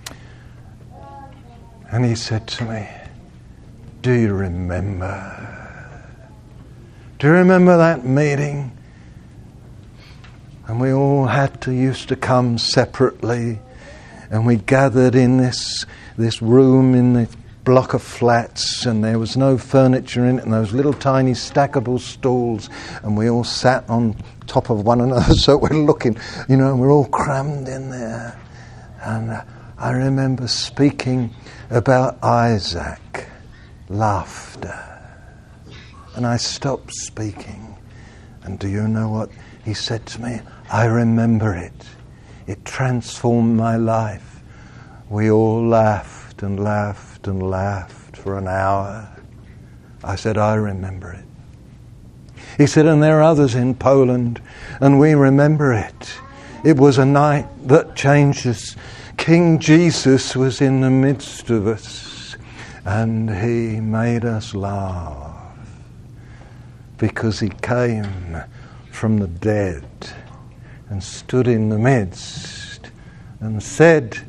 And he said to me, do you remember? Do you remember that meeting? And we all used to come separately, and we gathered in this room in the block of flats, and there was no furniture in it, and those little tiny stackable stools, and we all sat on top of one another, so we're looking, and we're all crammed in there. And I remember speaking about Isaac, laughter. And I stopped speaking, and do you know what he said to me? I remember it. It transformed my life. We all laughed and laughed and laughed for an hour. I said, I remember it. He said, and there are others in Poland, and we remember it. It was a night that changed us. King Jesus was in the midst of us, and he made us laugh because he came from the dead and stood in the midst and said,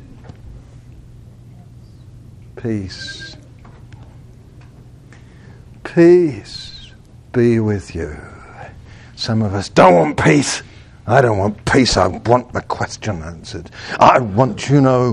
peace. Peace be with you. Some of us don't want peace. I don't want peace. I want the question answered. I want,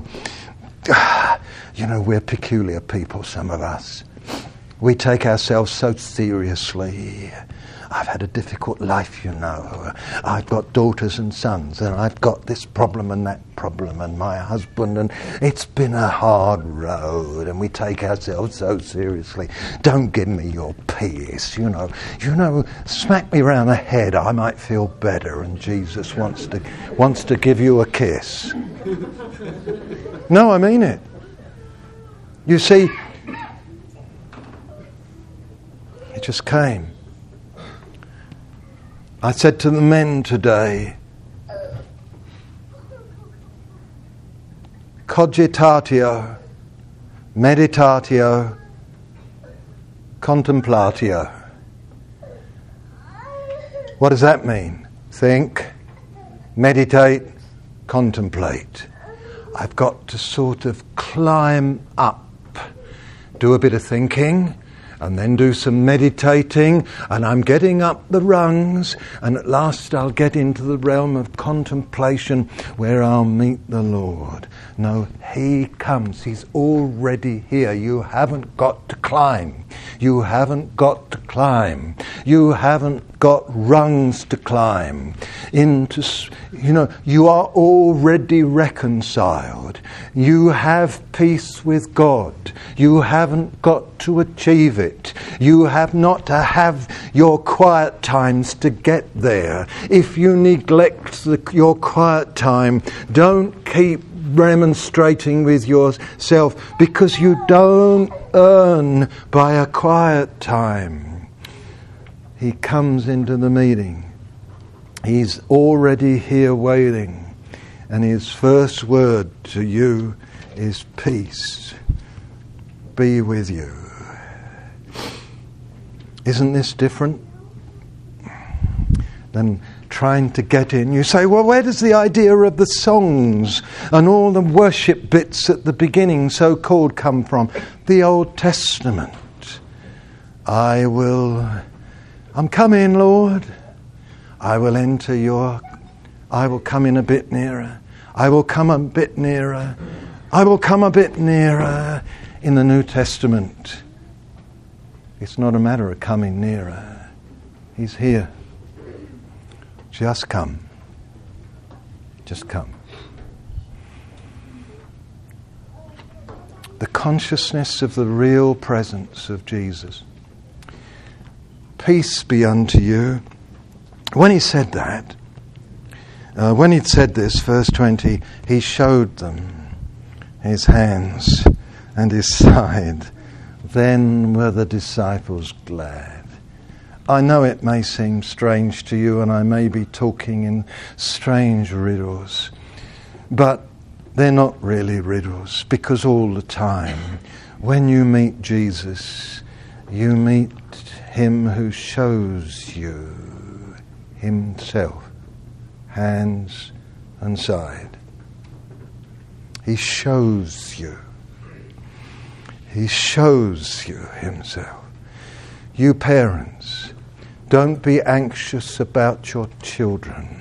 we're peculiar people, some of us. We take ourselves so seriously. I've had a difficult life, I've got daughters and sons, and I've got this problem and that problem, and my husband, and it's been a hard road, and we take ourselves so seriously. Don't give me your peace, smack me round the head, I might feel better, and Jesus wants to give you a kiss. No, I mean it. You see, it just came. I said to the men today, cogitatio, meditatio, contemplatio. What does that mean? Think, meditate, contemplate. I've got to sort of climb up, do a bit of thinking, and then do some meditating, and I'm getting up the rungs, and at last I'll get into the realm of contemplation where I'll meet the Lord. No, he comes. He's already here. You haven't got to climb. You haven't got to climb. You haven't got rungs to climb. You are already reconciled. You have peace with God. You haven't got to achieve it. You have not to have your quiet times to get there. If you neglect your quiet time, don't keep remonstrating with yourself, because you don't earn by a quiet time. He comes into the meeting. He's already here waiting, and his first word to you is peace be with you. Isn't this different than trying to get in? You say, well, where does the idea of the songs and all the worship bits at the beginning, so-called, come from? The Old Testament. I'm coming, Lord. I will come in a bit nearer. I will come a bit nearer. I will come a bit nearer. In the New Testament, it's not a matter of coming nearer. He's here. Just come. Just come. the consciousness of the real presence of Jesus. Peace be unto you. When he said that, when he'd said this, verse 20, he showed them his hands and his side. Then were the disciples glad. I know it may seem strange to you, and I may be talking in strange riddles, but they're not really riddles, because all the time, when you meet Jesus, you meet him who shows you himself, hands and side. He shows you. He shows you himself. You parents, don't be anxious about your children.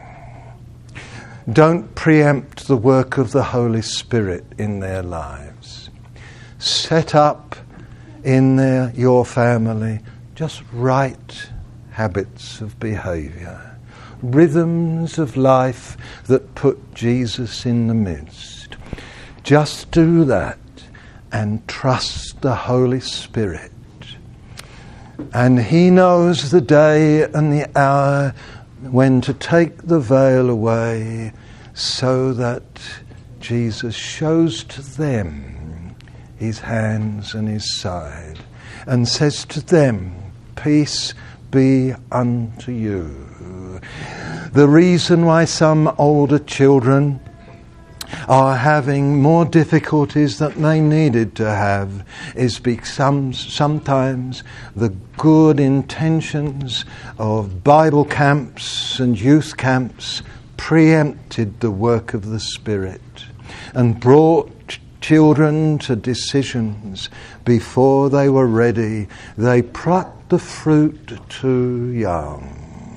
Don't preempt the work of the Holy Spirit in their lives. Set up in your family just right habits of behavior, rhythms of life that put Jesus in the midst. Just do that and trust the Holy Spirit. And he knows the day and the hour when to take the veil away, so that Jesus shows to them his hands and his side and says to them, peace be unto you. The reason why some older children are having more difficulties than they needed to have is because sometimes the good intentions of Bible camps and youth camps preempted the work of the Spirit and brought children to decisions before they were ready. They plucked the fruit too young.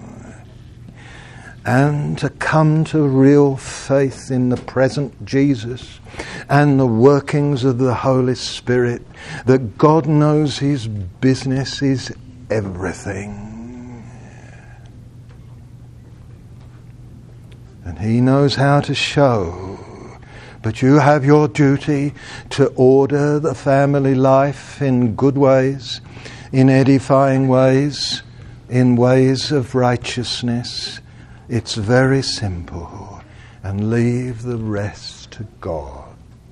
And to come to real faith in the present Jesus and the workings of the Holy Spirit, that God knows his business is everything. And he knows how to show. But you have your duty to order the family life in good ways, in edifying ways, in ways of righteousness. It's very simple, and leave the rest to God.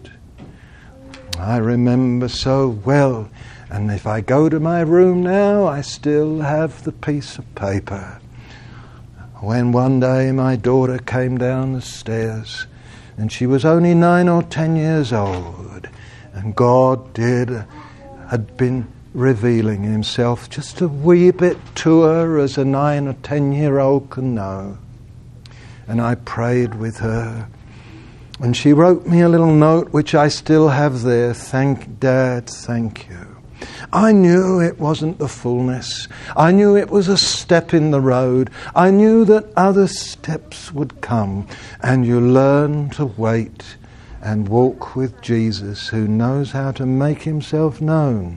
I remember so well, and if I go to my room now, I still have the piece of paper. When one day my daughter came down the stairs, and she was only 9 or 10 years old, and God had been revealing himself just a wee bit to her, as a 9 or 10-year-old can know. And I prayed with her. And she wrote me a little note, which I still have there. Dad, thank you. I knew it wasn't the fullness. I knew it was a step in the road. I knew that other steps would come. And you learn to wait and walk with Jesus, who knows how to make himself known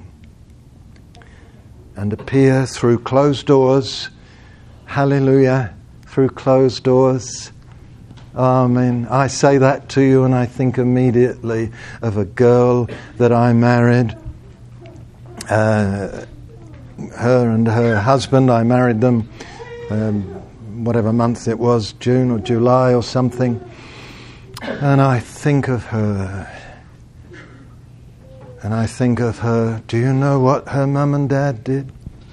and appear through closed doors. Hallelujah. Through closed doors. Amen. I say that to you and I think immediately of a girl that I married. Her and her husband, I married them whatever month it was, June or July or something. And I think of her. And I think of her. Do you know what her mum and dad did?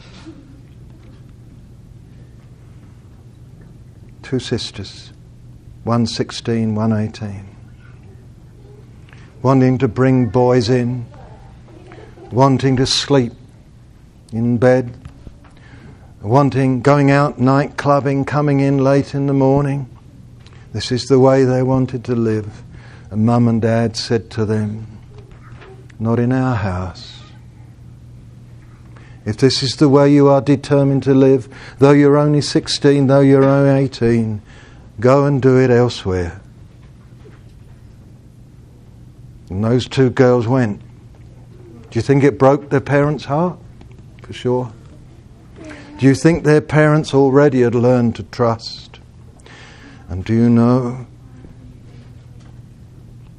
2 sisters, one 16, one 18, wanting to bring boys in, wanting to sleep in bed, going out night clubbing, coming in late in the morning. This is the way they wanted to live. And Mum and Dad said to them, not in our house. If this is the way you are determined to live, though you're only 16, though you're only 18, go and do it elsewhere. And those 2 girls went. Do you think it broke their parents' heart? For sure. Do you think their parents already had learned to trust? And do you know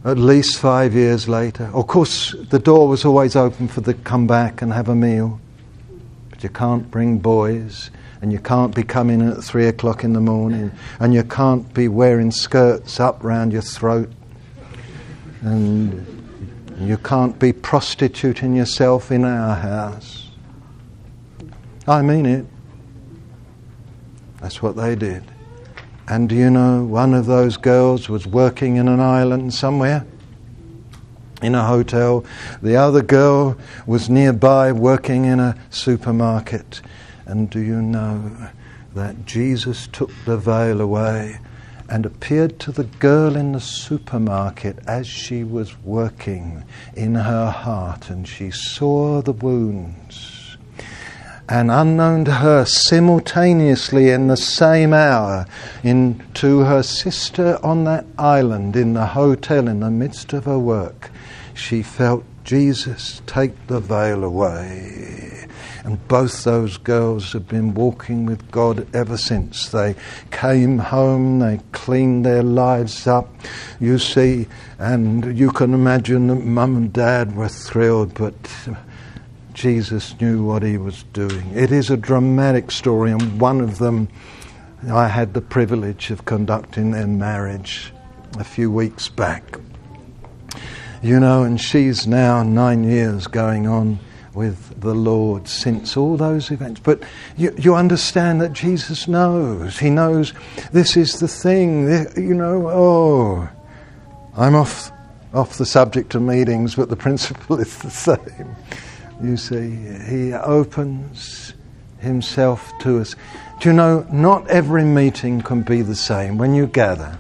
at least 5 years later. Of course, the door was always open for them to come back and have a meal. But you can't bring boys, and you can't be coming in at 3 o'clock in the morning, and you can't be wearing skirts up round your throat, and you can't be prostituting yourself in our house. I mean it. That's what they did. And do you know, one of those girls was working in an island somewhere, in a hotel. The other girl was nearby working in a supermarket. And do you know that Jesus took the veil away and appeared to the girl in the supermarket as she was working in her heart, and she saw the wounds. And unknown to her, simultaneously in the same hour, to her sister on that island, in the hotel, in the midst of her work, she felt Jesus take the veil away. And both those girls have been walking with God ever since. They came home, they cleaned their lives up, you see, and you can imagine that Mum and Dad were thrilled, but Jesus knew what he was doing. It is a dramatic story, and one of them, I had the privilege of conducting their marriage a few weeks back. You know, and she's now 9 years going on with the Lord since all those events. But you understand that Jesus knows. He knows this is the thing. You know, I'm off the subject of meetings, but the principle is the same. You see, he opens himself to us. Do you know, not every meeting can be the same when you gather.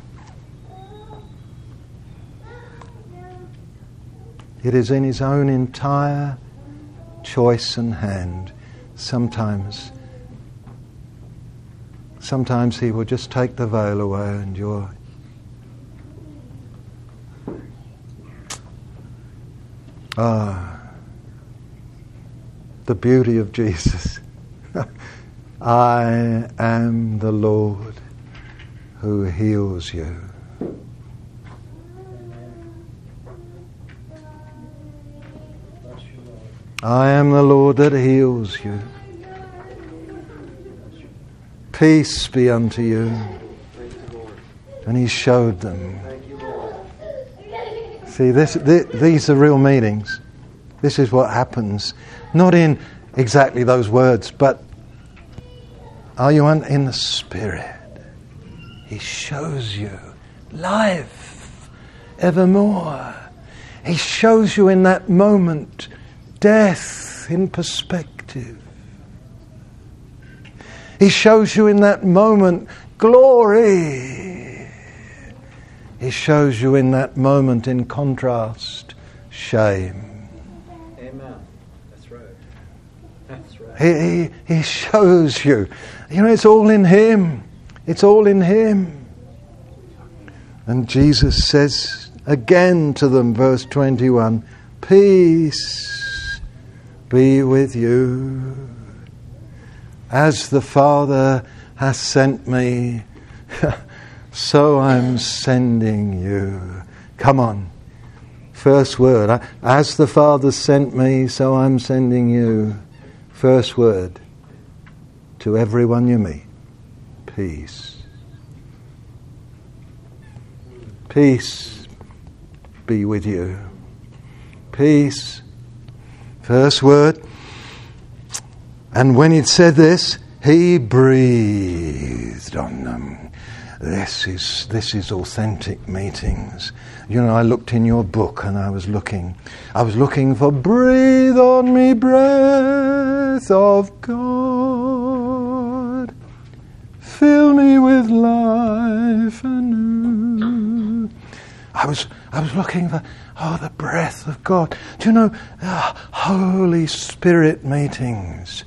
It is in his own entire choice and hand. Sometimes he will just take the veil away and you're... the beauty of Jesus. I am the Lord who heals you. I am the Lord that heals you. Peace be unto you. And he showed them. See, these are real meetings. This is what happens. Not in exactly those words, but are you in the Spirit? He shows you life evermore. He shows you in that moment death in perspective. He shows you in that moment glory. He shows you in that moment, in contrast, shame. He shows you. You know, it's all in him. It's all in him. And Jesus says again to them, verse 21, peace be with you. As the Father has sent me, so I'm sending you. Come on. First word. As the Father sent me, so I'm sending you. First word to everyone you meet. Peace. Peace be with you. Peace. First word. And when he'd said this, he breathed on them. This is authentic meetings. You know, I looked in your book and I was looking for breathe on me, breath of God. Fill me with life anew. I was looking for, the breath of God. Do you know, Holy Spirit meetings.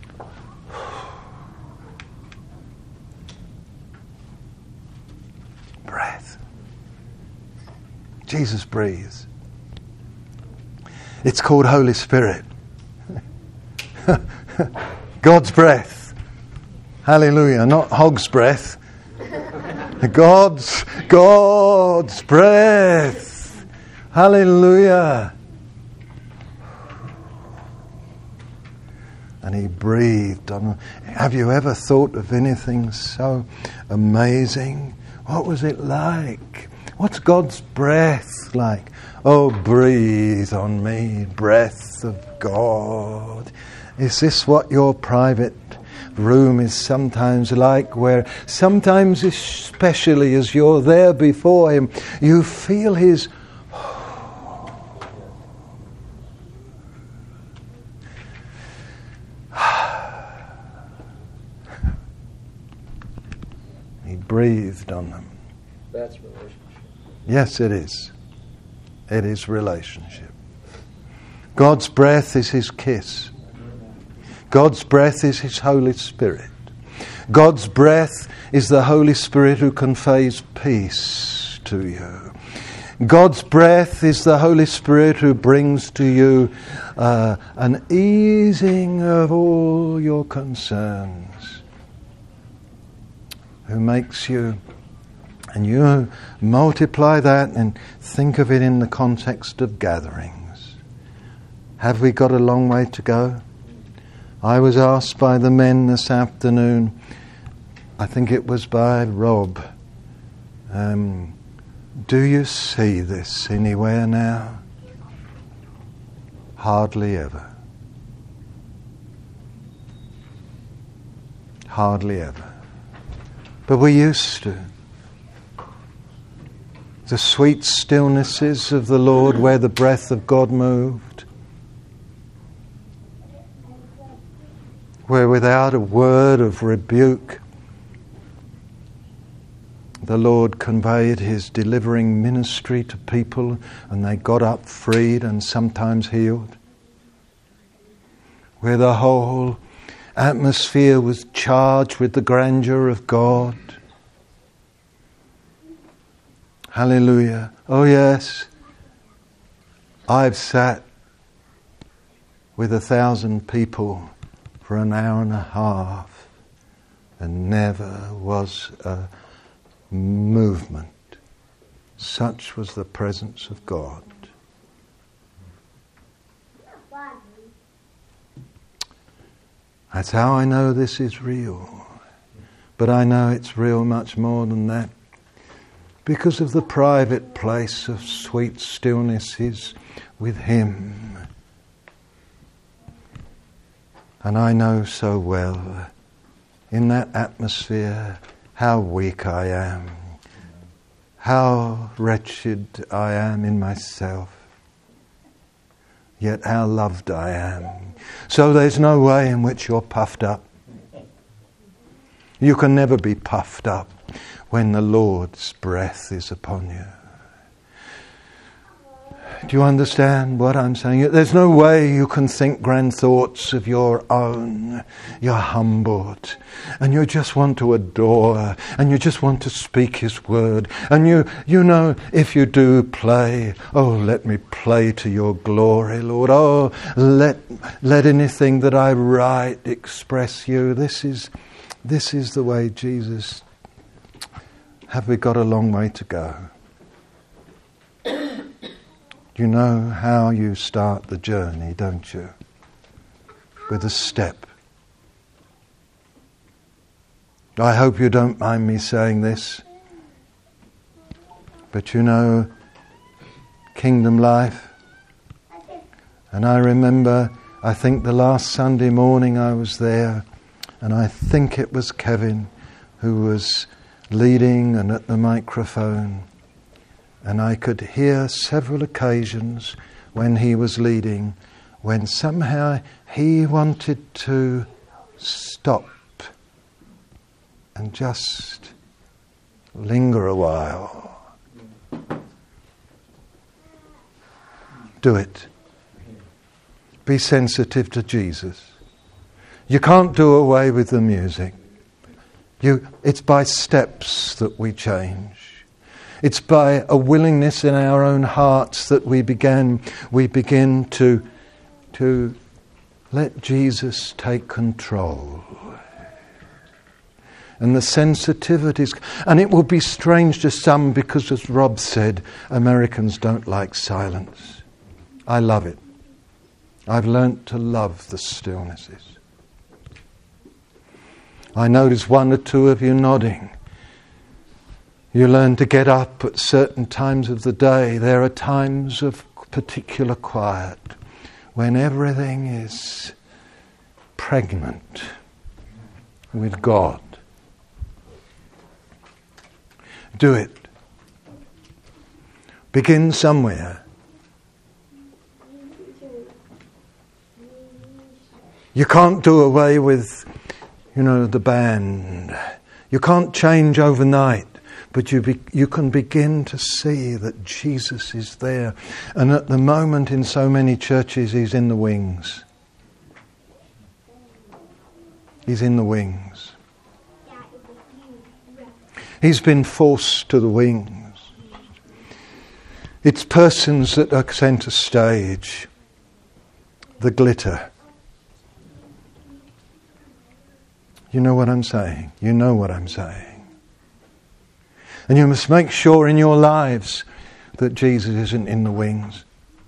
Breath. Jesus breathes. It's called Holy Spirit. God's breath. Hallelujah. Not hog's breath. God's breath. Hallelujah. And he breathed on them. Have you ever thought of anything so amazing? What was it like? What's God's breath like? Oh, breathe on me, breath of God. Is this what your private room is sometimes like, where sometimes, especially as you're there before him, you feel his he breathed on them. That's relationship. Yes, it is. It is relationship. God's breath is his kiss. God's breath is his Holy Spirit. God's breath is the Holy Spirit who conveys peace to you. God's breath is the Holy Spirit who brings to you an easing of all your concerns, who makes you, and you multiply that and think of it in the context of gatherings. Have we got a long way to go? I was asked by the men this afternoon, I think it was by Rob, do you see this anywhere now? Hardly ever. Hardly ever. But we used to. The sweet stillnesses of the Lord where the breath of God moved, where without a word of rebuke the Lord conveyed his delivering ministry to people and they got up freed and sometimes healed, where the whole atmosphere was charged with the grandeur of God. Hallelujah. Oh yes, I've sat with 1,000 people for an hour and a half and never was a movement. Such was the presence of God. That's how I know this is real. But I know it's real much more than that, because of the private place of sweet stillnesses with him. And I know so well, in that atmosphere, how weak I am, how wretched I am in myself, yet how loved I am. So there's no way in which you're puffed up. You can never be puffed up when the Lord's breath is upon you. Do you understand what I'm saying? There's no way you can think grand thoughts of your own. You're humbled and you just want to adore and you just want to speak his word. And you know, if you do play, oh, let me play to your glory, Lord. Oh, let anything that I write express you. This is the way, Jesus. Have we got a long way to go? You know how you start the journey, don't you? With a step. I hope you don't mind me saying this, but you know, kingdom life. And I remember, I think the last Sunday morning I was there, and I think it was Kevin who was leading and at the microphone. And I could hear several occasions when he was leading, when somehow he wanted to stop and just linger a while. Do it. Be sensitive to Jesus. You can't do away with the music. It's by steps that we change. It's by a willingness in our own hearts that we begin to let Jesus take control. And the sensitivities. And it will be strange to some because, as Rob said, Americans don't like silence. I love it. I've learnt to love the stillnesses. I notice one or two of you nodding. You learn to get up at certain times of the day. There are times of particular quiet when everything is pregnant with God. Do it. Begin somewhere. You can't do away with, the band. You can't change overnight, but you can begin to see that Jesus is there. And at the moment in so many churches, He's in the wings. He's in the wings. He's been forced to the wings. It's persons that are centre stage. The glitter. You know what I'm saying? You know what I'm saying. And you must make sure in your lives that Jesus isn't in the wings.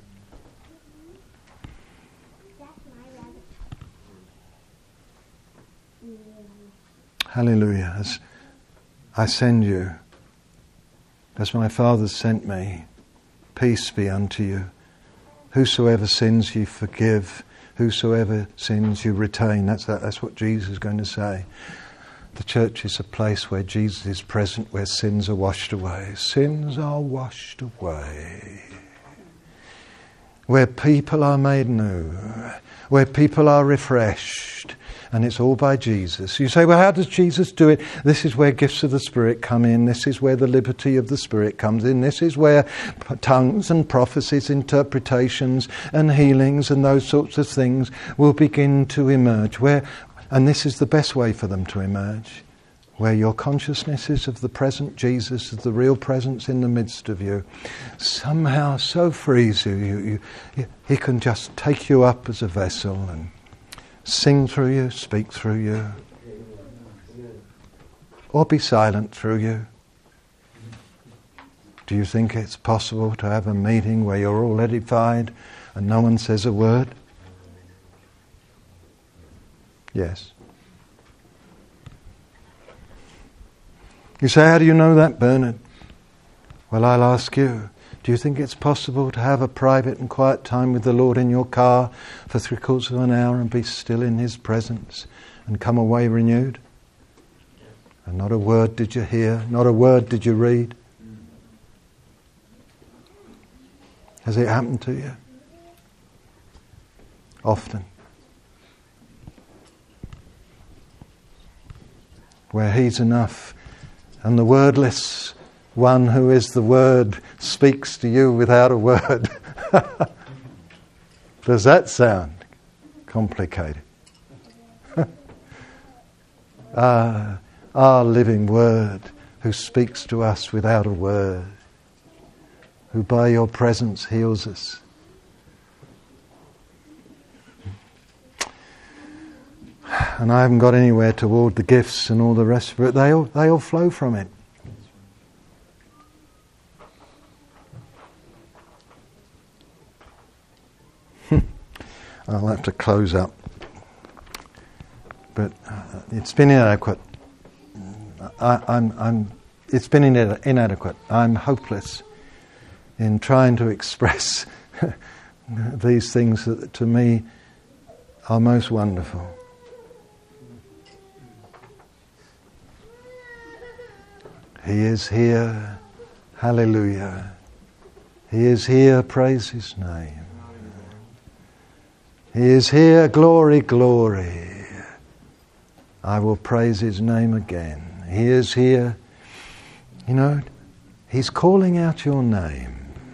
Hallelujah. As I send you, as my Father sent me, peace be unto you. Whosoever sins you forgive, whosoever sins you retain. That's what Jesus is going to say. The church is a place where Jesus is present, where sins are washed away. Sins are washed away. Where people are made new, where people are refreshed. And it's all by Jesus. You say, well, how does Jesus do it? This is where gifts of the Spirit come in. This is where the liberty of the Spirit comes in. This is where tongues and prophecies, interpretations and healings and those sorts of things will begin to emerge. And this is the best way for them to emerge. Where your consciousness is of the present Jesus, of the real presence in the midst of you, somehow so frees you. He can just take you up as a vessel and sing through you, speak through you, or be silent through you. Do you think it's possible to have a meeting where you're all edified and no one says a word? Yes. You say, how do you know that, Bernard? Well, I'll ask you. Do you think it's possible to have a private and quiet time with the Lord in your car for 3/4 of an hour and be still in His presence and come away renewed? And not a word did you hear, not a word did you read? Has it happened to you? Often. Where He's enough and the wordless one who is the Word speaks to you without a word. Does that sound complicated? Our living Word who speaks to us without a word, who by your presence heals us. And I haven't got anywhere toward the gifts and all the rest of it. They all flow from it. I'll have to close up. But it's been inadequate. It's been inadequate. I'm hopeless in trying to express these things that to me are most wonderful. He is here. Hallelujah. He is here. Praise His name. He is here. Glory, glory. I will praise His name again. He is here. He's calling out your name.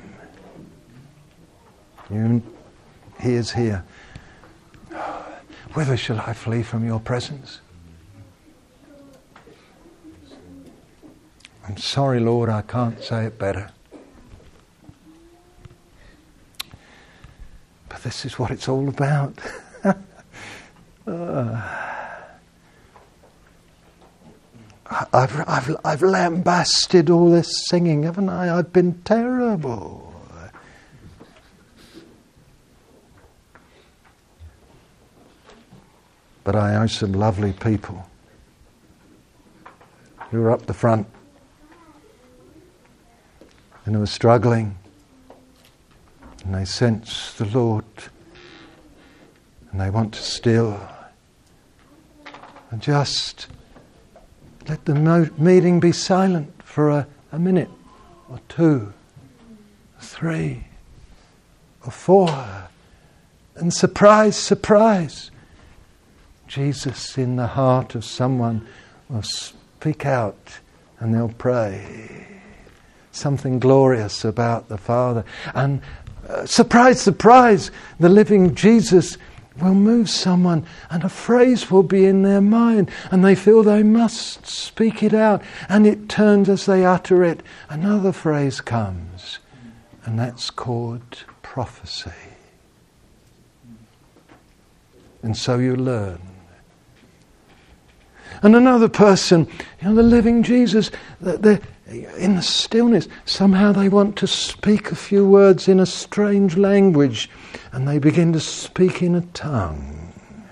He is here. Whither shall I flee from your presence? I'm sorry, Lord, I can't say it better. But this is what it's all about. I've lambasted all this singing, haven't I? I've been terrible. But I know some lovely people who are up the front and who are struggling, and they sense the Lord, and they want to still and just let the meeting be silent for a minute or 2 or 3 or 4, and surprise, Jesus in the heart of someone will speak out and they'll pray something glorious about the Father. And surprise, the living Jesus will move someone and a phrase will be in their mind and they feel they must speak it out, and it turns as they utter it, another phrase comes, and that's called prophecy. And so you learn. And another person, the living Jesus, in the stillness, somehow they want to speak a few words in a strange language, and they begin to speak in a tongue.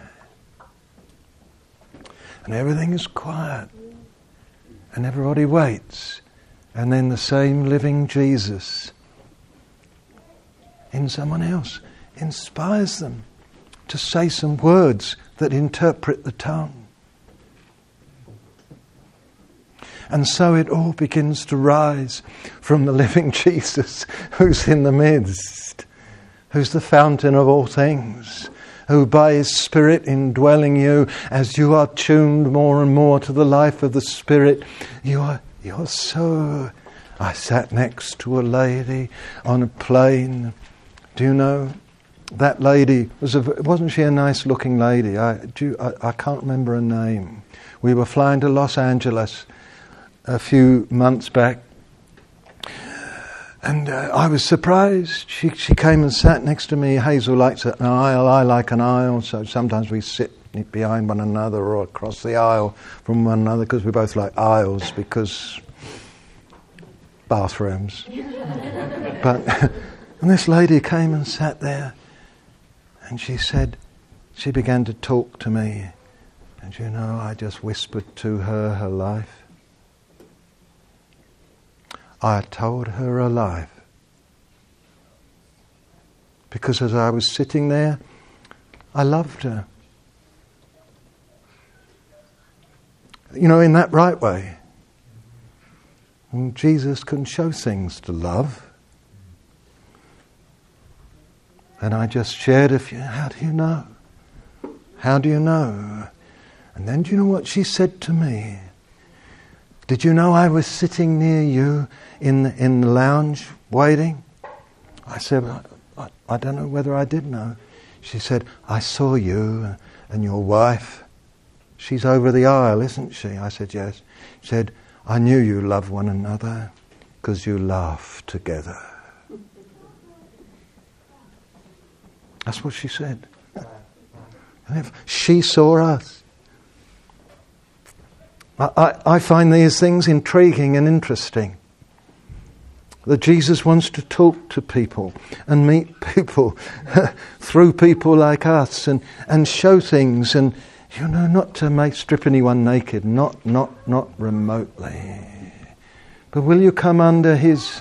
And everything is quiet, and everybody waits. And then the same living Jesus in someone else inspires them to say some words that interpret the tongue. And so it all begins to rise from the living Jesus who's in the midst, who's the fountain of all things, who by His Spirit indwelling you, as you are tuned more and more to the life of the Spirit, you're so... I sat next to a lady on a plane. Do you know, that lady, wasn't she a nice looking lady? I can't remember her name. We were flying to Los Angeles a few months back, and I was surprised. She came and sat next to me. Hazel likes an aisle, I like an aisle, so sometimes we sit behind one another or across the aisle from one another, because we both like aisles, because bathrooms. But and this lady came and sat there, and she began to talk to me, and I just whispered to her life. I told her her life. Because as I was sitting there, I loved her. In that right way. And Jesus can show things to love. And I just shared a few. How do you know? How do you know? And then do you know what she said to me? Did you know I was sitting near you in the lounge waiting? I said, I don't know whether I did know. She said, I saw you and your wife. She's over the aisle, isn't she? I said, yes. She said, I knew you loved one another because you laughed together. That's what she said. And if she saw us. I find these things intriguing and interesting. That Jesus wants to talk to people and meet people through people like us and show things, and not to strip anyone naked, not remotely. But will you come under His,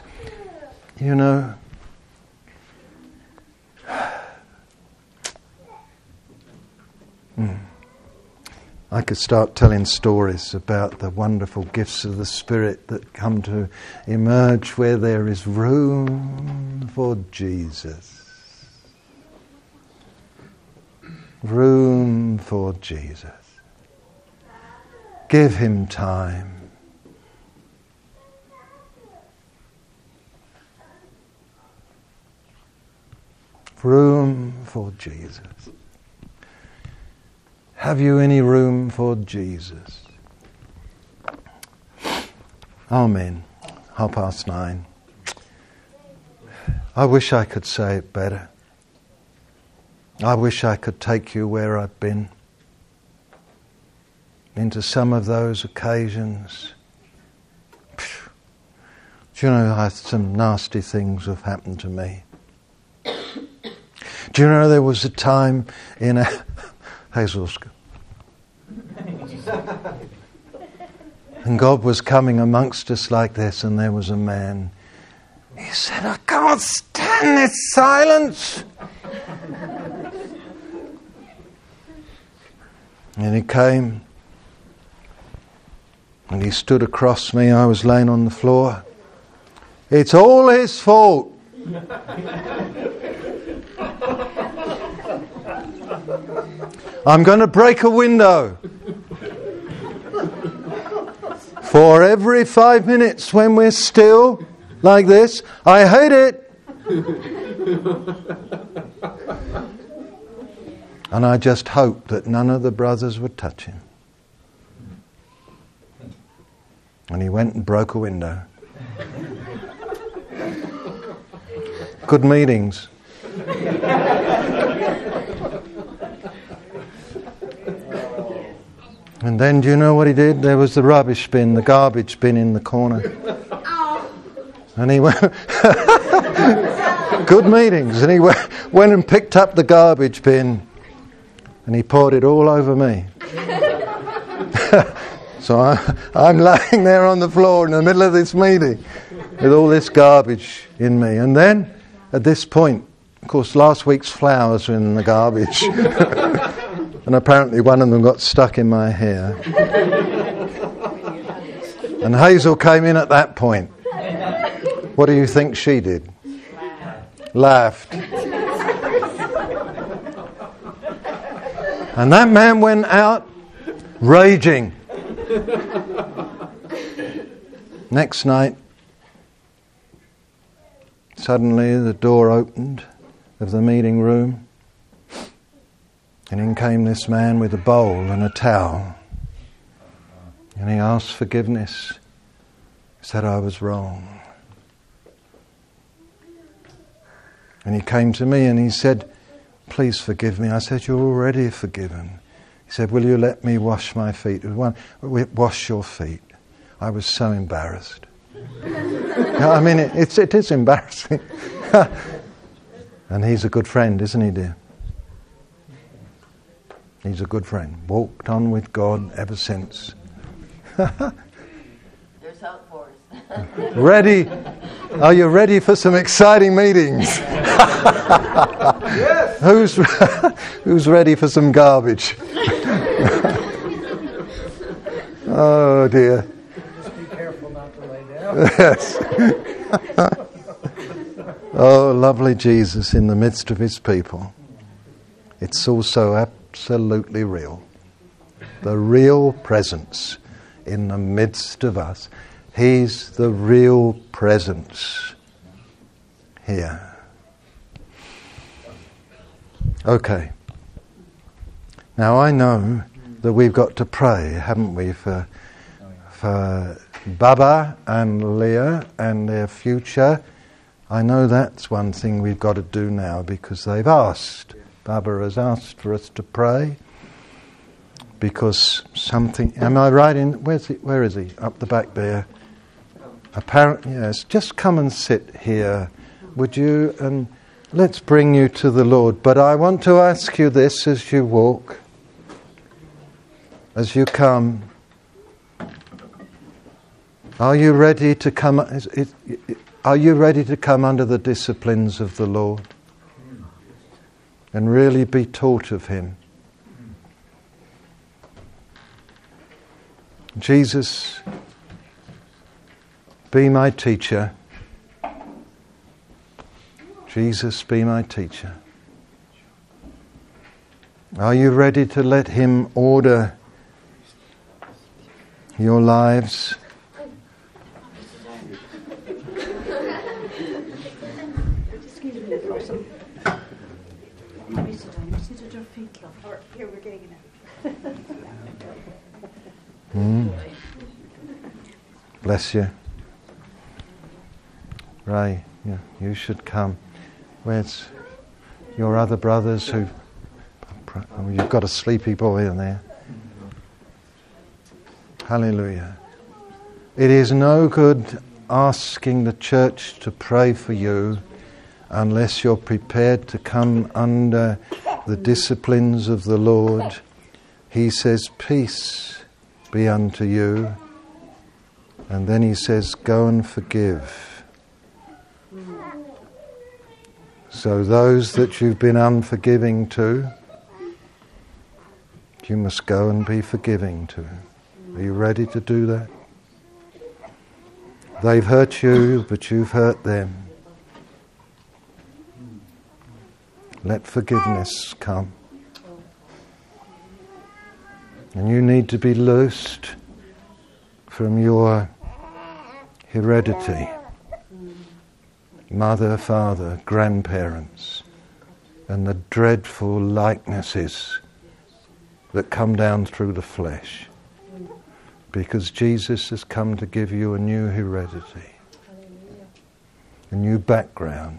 I could start telling stories about the wonderful gifts of the Spirit that come to emerge where there is room for Jesus. Room for Jesus. Give Him time. Room for Jesus. Have you any room for Jesus? Amen. 9:30. I wish I could say it better. I wish I could take you where I've been. into some of those occasions. Do you know, some nasty things have happened to me. Do you know there was a time in Hazel's, and God was coming amongst us like this, and there was a man. He said, I can't stand this silence. And he came, and he stood across me. I was laying on the floor. It's all his fault. I'm going to break a window. For every 5 minutes when we're still like this, I hate it. And I just hoped that none of the brothers would touch him. And he went and broke a window. Good meetings. And then do you know what he did? There was the rubbish bin, the garbage bin in the corner. And he went... Good meetings. And he went and picked up the garbage bin and he poured it all over me. So I'm lying there on the floor in the middle of this meeting with all this garbage in me. And then, at this point, of course, last week's flowers were in the garbage. And apparently one of them got stuck in my hair. And Hazel came in at that point. What do you think she did? Laughed. And that man went out raging. Next night, suddenly the door opened of the meeting room, and in came this man with a bowl and a towel, and he asked forgiveness. He said I was wrong. And he came to me and he said, please forgive me. I said, you're already forgiven. He said, will you let me wash my feet? Wash your feet. I was so embarrassed. I mean, it is embarrassing. And he's a good friend, isn't he, dear? He's a good friend. Walked on with God ever since. There's hope for us. Ready? Are you ready for some exciting meetings? Yes. Who's ready for some garbage? Oh dear. Just be careful not to lay down. Yes. Oh, lovely Jesus in the midst of his people. It's also absolutely real. The real presence in the midst of us. He's the real presence here. Okay. Now I know that we've got to pray, haven't we, for Baba and Leah and their future. I know that's one thing we've got to do now because they've asked. Baba has asked for us to pray because something... Am I right in... Where is he? Up the back there. Apparently, yes. Just come and sit here, would you? And let's bring you to the Lord. But I want to ask you this as you walk, as you come. Are you ready to come? Are you ready to come under the disciplines of the Lord and really be taught of Him? Jesus, be my teacher. Jesus, be my teacher. Are you ready to let Him order your lives? Here, we're getting it. Bless you. Ray, yeah, you should come. Where's your other brothers who... Oh, you've got a sleepy boy in there. Hallelujah. It is no good asking the church to pray for you unless you're prepared to come under the disciplines of the Lord. He says, peace be unto you. And then he says, go and forgive. So those that you've been unforgiving to, you must go and be forgiving to. Are you ready to do that? They've hurt you, but you've hurt them. Let forgiveness come. And you need to be loosed from your heredity. Mother, father, grandparents, and the dreadful likenesses that come down through the flesh. Because Jesus has come to give you a new heredity, a new background,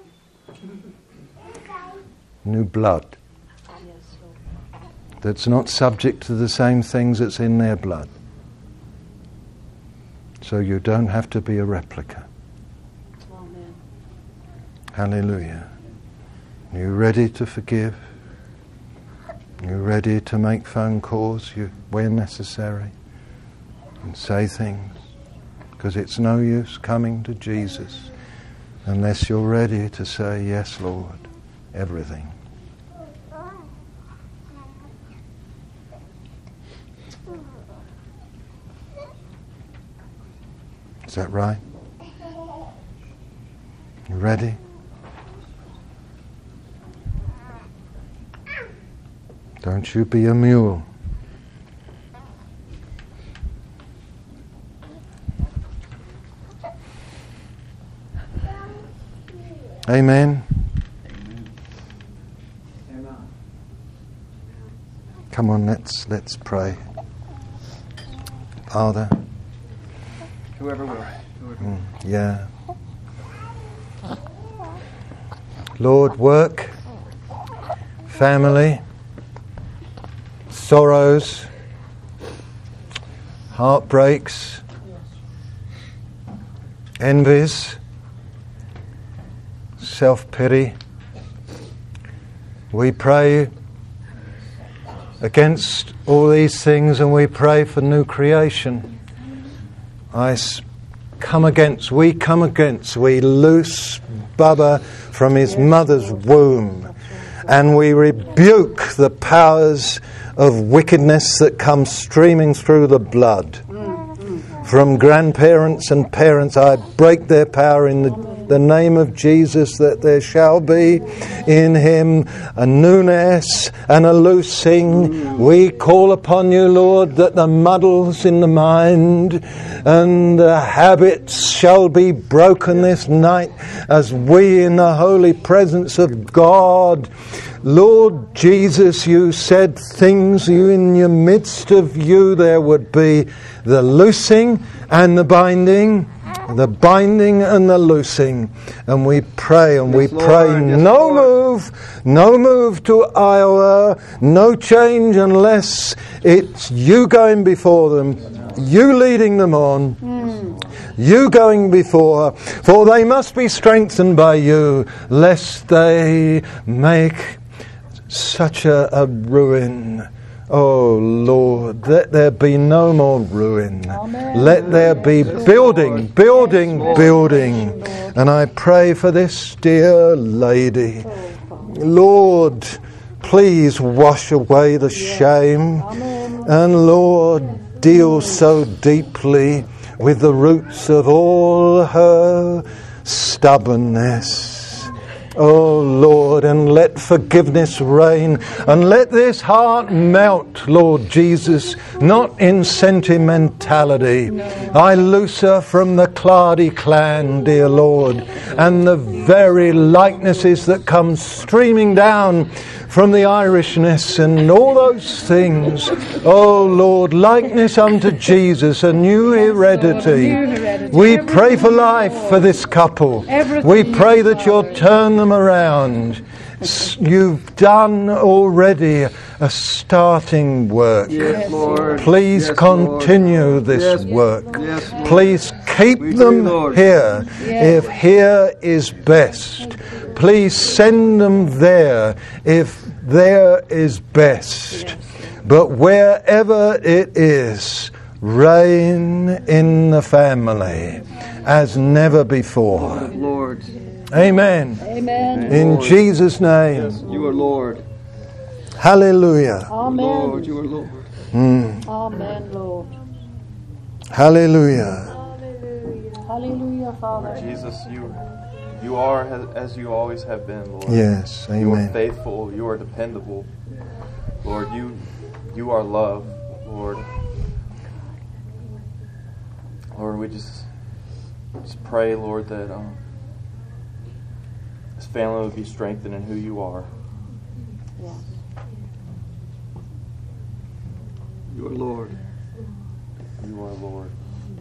new blood that's not subject to the same things that's in their blood. So you don't have to be a replica. Amen. Hallelujah. You ready to forgive? You ready to make phone calls where necessary? And say things? Because it's no use coming to Jesus unless you're ready to say, yes, Lord, everything. Is that right? You ready? Don't you be a mule. Amen. Come on, let's pray. Father. Whoever will. Yeah. Lord, work, family, sorrows, heartbreaks, envies, self-pity. We pray against all these things and we pray for new creation. We come against, we loose Bubba from his mother's womb and we rebuke the powers of wickedness that come streaming through the blood. From grandparents and parents, I break their power in the name of Jesus, that there shall be in him a newness and a loosing. We call upon you, Lord, that the muddles in the mind and the habits shall be broken this night as we in the holy presence of God. Lord Jesus, you said things, you in your midst of you there would be the loosing and the binding and the loosing. And we pray and we pray, no move to Iowa, no change unless it's you going before them, you leading them on, you going before, for they must be strengthened by you, lest they make such a ruin. Oh Lord, let there be no more ruin. Amen. Let there be building. And I pray for this dear lady. Lord, please wash away the shame. And Lord, deal so deeply with the roots of all her stubbornness. Oh Lord, and let forgiveness reign, and let this heart melt, Lord Jesus, not in sentimentality. No. I loose her from the Clardy clan, dear Lord, and the very likenesses that come streaming down from the Irishness and all those things. Oh Lord, likeness unto Jesus, a new heredity. We pray for life for this couple. We pray that you'll turn them around You've done already a starting work. Yes, Lord. Please Yes, continue Lord. this Yes, work. Yes, Lord. Please keep We them do, Lord. here if here is best. Please send them there if there is best. But wherever it is, reign in the family as never before. Lord. Amen. Amen. In Lord. Jesus' name. Yes, you are Lord. Hallelujah. Amen. Lord, you are Lord. Amen, Lord. Hallelujah. Hallelujah, Father. Jesus, you are as you always have been, Lord. Yes. You are Amen. faithful. You are dependable. Lord, you are love, Lord. Lord, we just pray, Lord, that this family would be strengthened in who you are. Yes. You are Lord. You are Lord.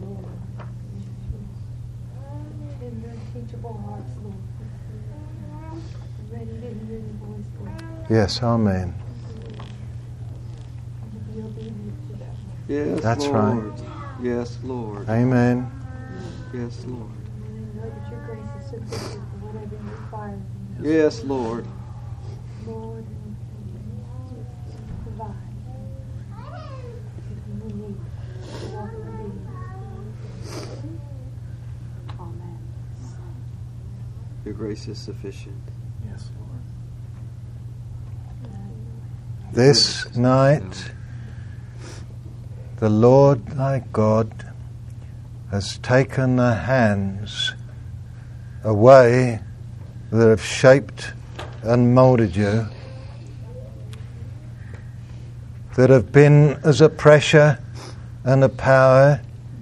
Yes. Amen. Yes, That's Lord. right. Yes, Lord. Amen. Yes, Lord. Yes, Lord. Your grace is sufficient. Yes, Lord. This night, the Lord thy God has taken the hands away that have shaped and moulded you, that have been as a pressure and a power,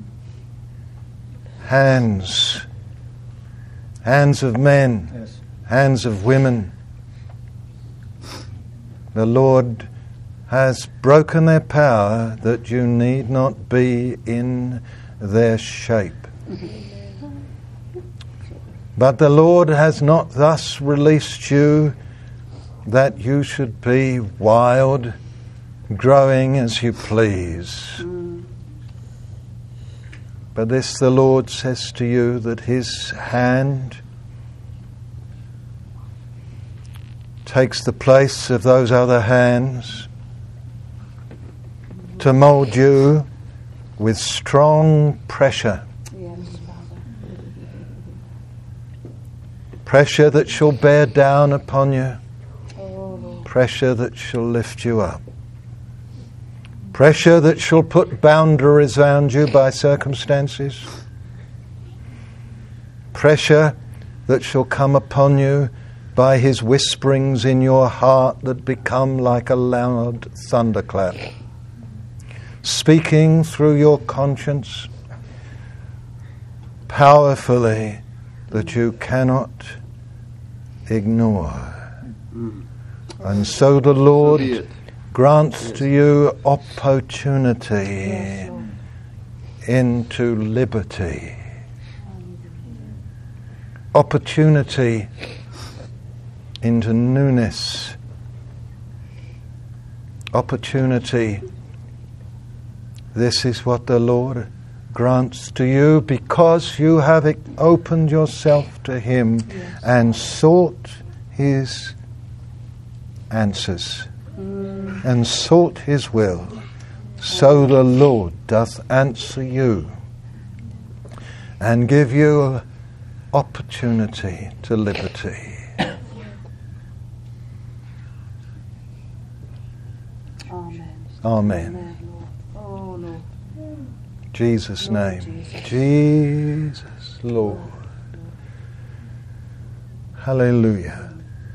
hands of men, Yes. hands of women. The Lord has broken their power that you need not be in their shape. But the Lord has not thus released you that you should be wild, growing as you please. But this the Lord says to you, that His hand takes the place of those other hands to mould you with strong pressure. Yes, Father. Pressure that shall bear down upon you. Oh, Lord. Pressure that shall lift you up. Pressure that shall put boundaries around you by circumstances. Pressure that shall come upon you by His whisperings in your heart that become like a loud thunderclap. Speaking through your conscience powerfully that you cannot ignore. And so the Lord So be it. grants to you opportunity Yes, Lord. into liberty. Opportunity into newness. Opportunity. This is what the Lord grants to you because you have opened yourself to Him and sought His answers and sought His will. So the Lord doth answer you and give you opportunity to liberty. Amen. Amen. Amen, Lord. Oh, Lord. Jesus' Lord name. Jesus. Jesus, Lord. Hallelujah.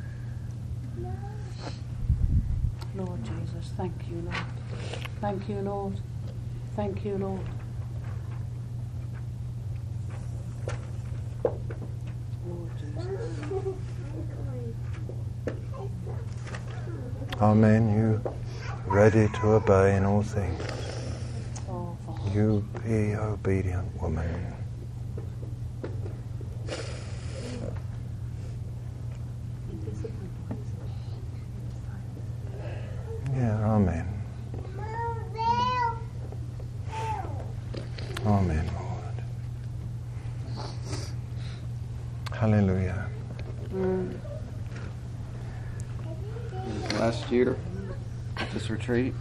Lord Jesus, thank you, Lord. Thank you, Lord. Thank you, Lord. Lord Jesus. Amen. You ready to obey in all things. Oh, Father. You be obedient woman. Amen. Amen, Lord. Hallelujah. Last year, at this retreat,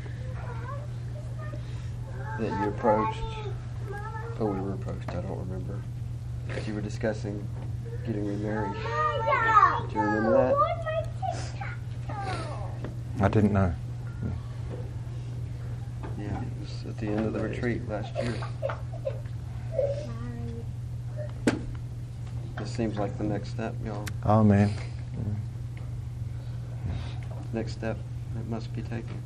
that you approached, we were approached, I don't remember. But you were discussing getting remarried. Do you remember that? I didn't know. Yeah, it was at the end of the retreat last year. This seems like the next step, y'all. Amen. Next step that must be taken.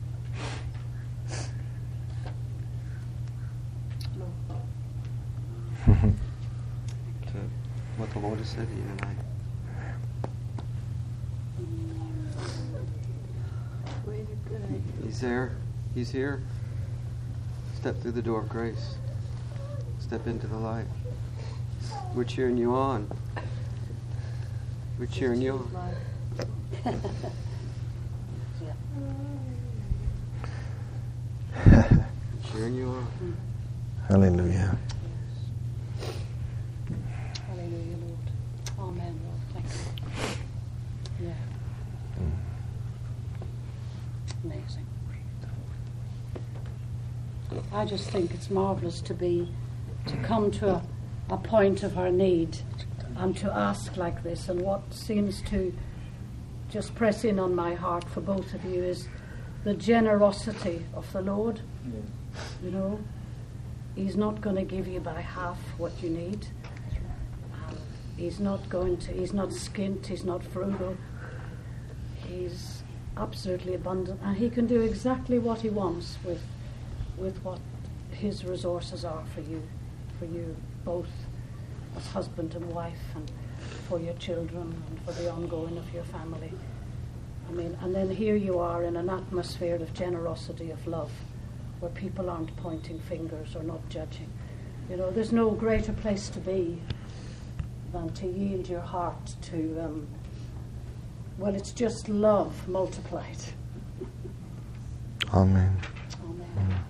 To what the Lord has said to you tonight. He's there. He's here. Step through the door of grace. Step into the light. We're cheering you on. We're cheering you on. Cheering you on. Hallelujah. Hallelujah, Lord. Amen, Lord. Thank you. Yeah. Amazing. I just think it's marvelous to come to a point of our need and to ask like this. And what seems to just press in on my heart for both of you is the generosity of the Lord. You know, He's not going to give you by half what you need. He's not skint, He's not frugal. He's absolutely abundant, and He can do exactly what He wants with what His resources are for you both as husband and wife, and for your children, and for the ongoing of your family. I mean, and then here you are in an atmosphere of generosity, of love, where people aren't pointing fingers or not judging. You know, there's no greater place to be than to yield your heart to, it's just love multiplied. Amen. Amen.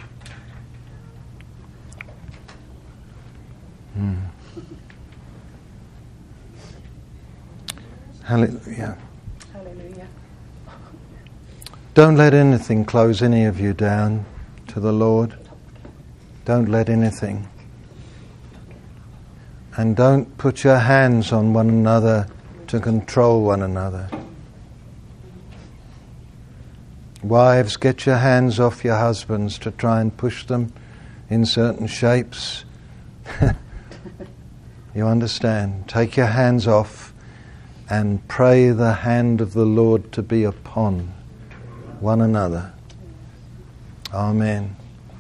Hallelujah. Hallelujah. Don't let anything close any of you down to the Lord. Don't let anything. And don't put your hands on one another to control one another. Wives, get your hands off your husbands to try and push them in certain shapes. You understand? Take your hands off and pray the hand of the Lord to be upon one another. Amen.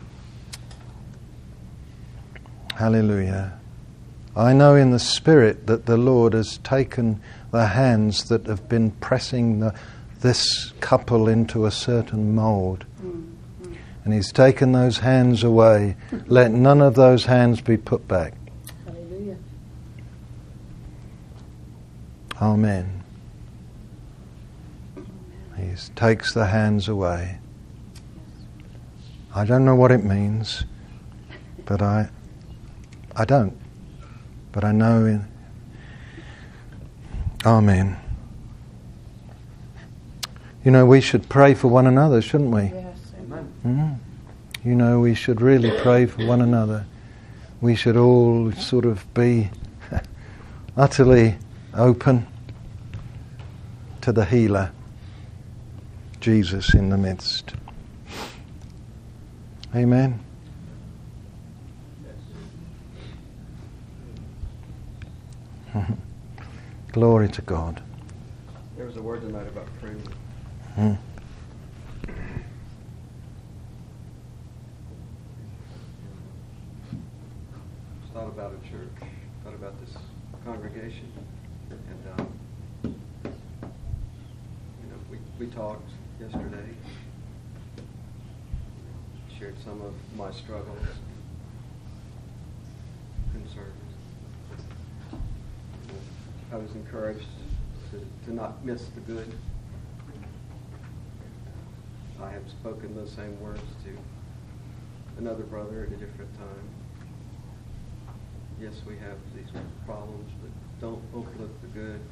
Hallelujah. I know in the Spirit that the Lord has taken the hands that have been pressing this couple into a certain mould. And He's taken those hands away. Let none of those hands be put back. Hallelujah. Amen. He takes the hands away. I don't know what it means, but I don't. But I know in... Amen. You know, we should pray for one another, shouldn't we? Yes. Amen. You know, we should really pray for one another. We should all sort of be utterly open to the healer, Jesus in the midst. Amen. Glory to God. There was a word tonight about freedom. Thought about a church, thought about this congregation, and we talked yesterday, shared some of my struggles, concerns. I was encouraged to not miss the good. I have spoken those same words to another brother at a different time. Yes, we have these problems, but don't overlook the good.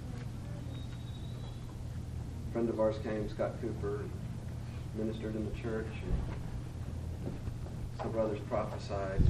A friend of ours came, Scott Cooper, ministered in the church, and some brothers prophesied.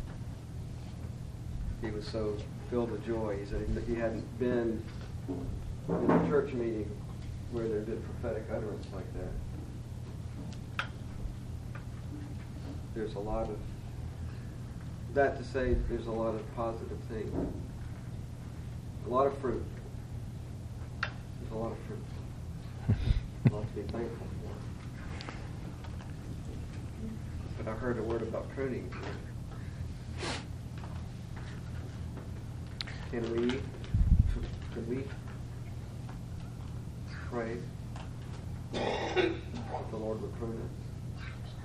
He was so filled with joy. He said he hadn't been in a church meeting where there had been prophetic utterance like that. There's a lot of that to say. There's a lot of positive things, a lot of fruit. There's a lot of fruit, a lot to be thankful for. But I heard a word about pruning. Can we pray that the Lord would prune us?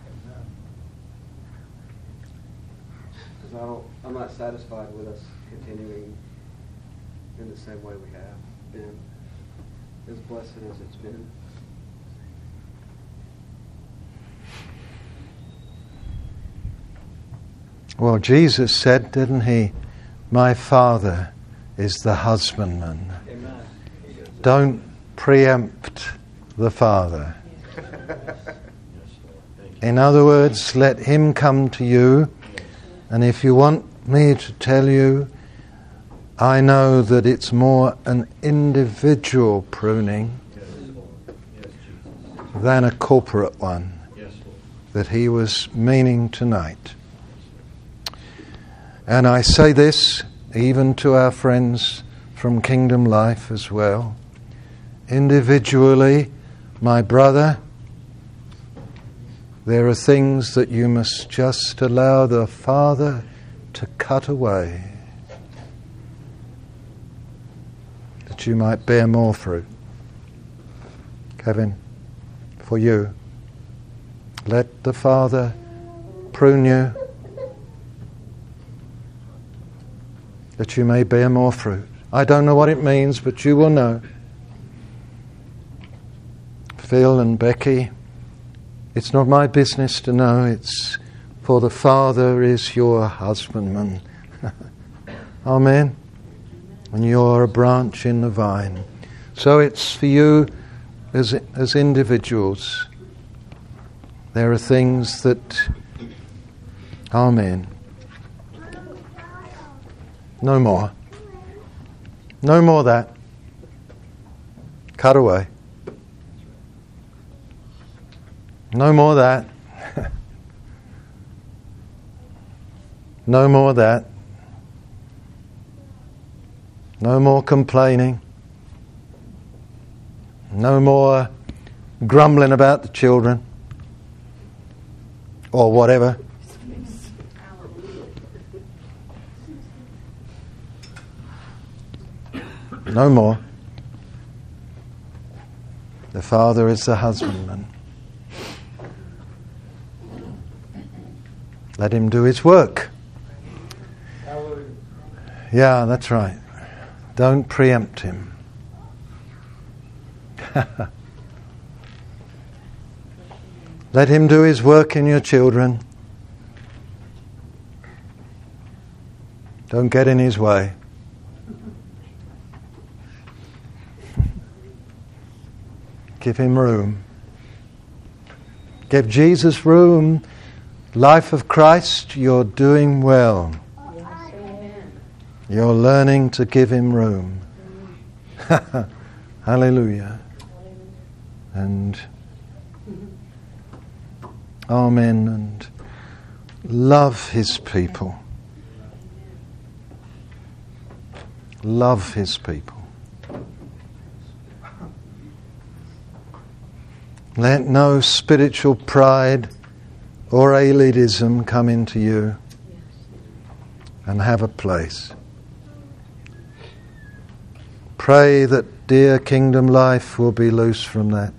Because I'm not satisfied with us continuing in the same way we have been, as blessed as it's been. Well, Jesus said, didn't he, my Father is the husbandman. Amen. Don't preempt the Father. In other words, let him come to you. And if you want me to tell you, I know that it's more an individual pruning than a corporate one that he was meaning tonight. And I say this even to our friends from Kingdom Life as well. Individually, my brother, there are things that you must just allow the Father to cut away, that you might bear more fruit. Kevin, for you, let the Father prune you, that you may bear more fruit. I don't know what it means, but you will know. Phil and Becky, it's not my business to know. It's for the Father is your husbandman. Amen. And you're a branch in the vine. So it's for you as individuals. There are things that, amen. No more. No more that. Cut away. No more that. No more that. No more complaining. No more grumbling about the children. Or whatever. No more. The Father is the husbandman. Let him do his work. Yeah, that's right. Don't preempt him. Let him do his work in your children. Don't get in his way. Give him room. Give Jesus room. Life of Christ, you're doing well. You're learning to give him room. Hallelujah. And amen. And love his people. Love his people. Let no spiritual pride or elitism come into you and have a place. Pray that dear Kingdom Life will be loose from that.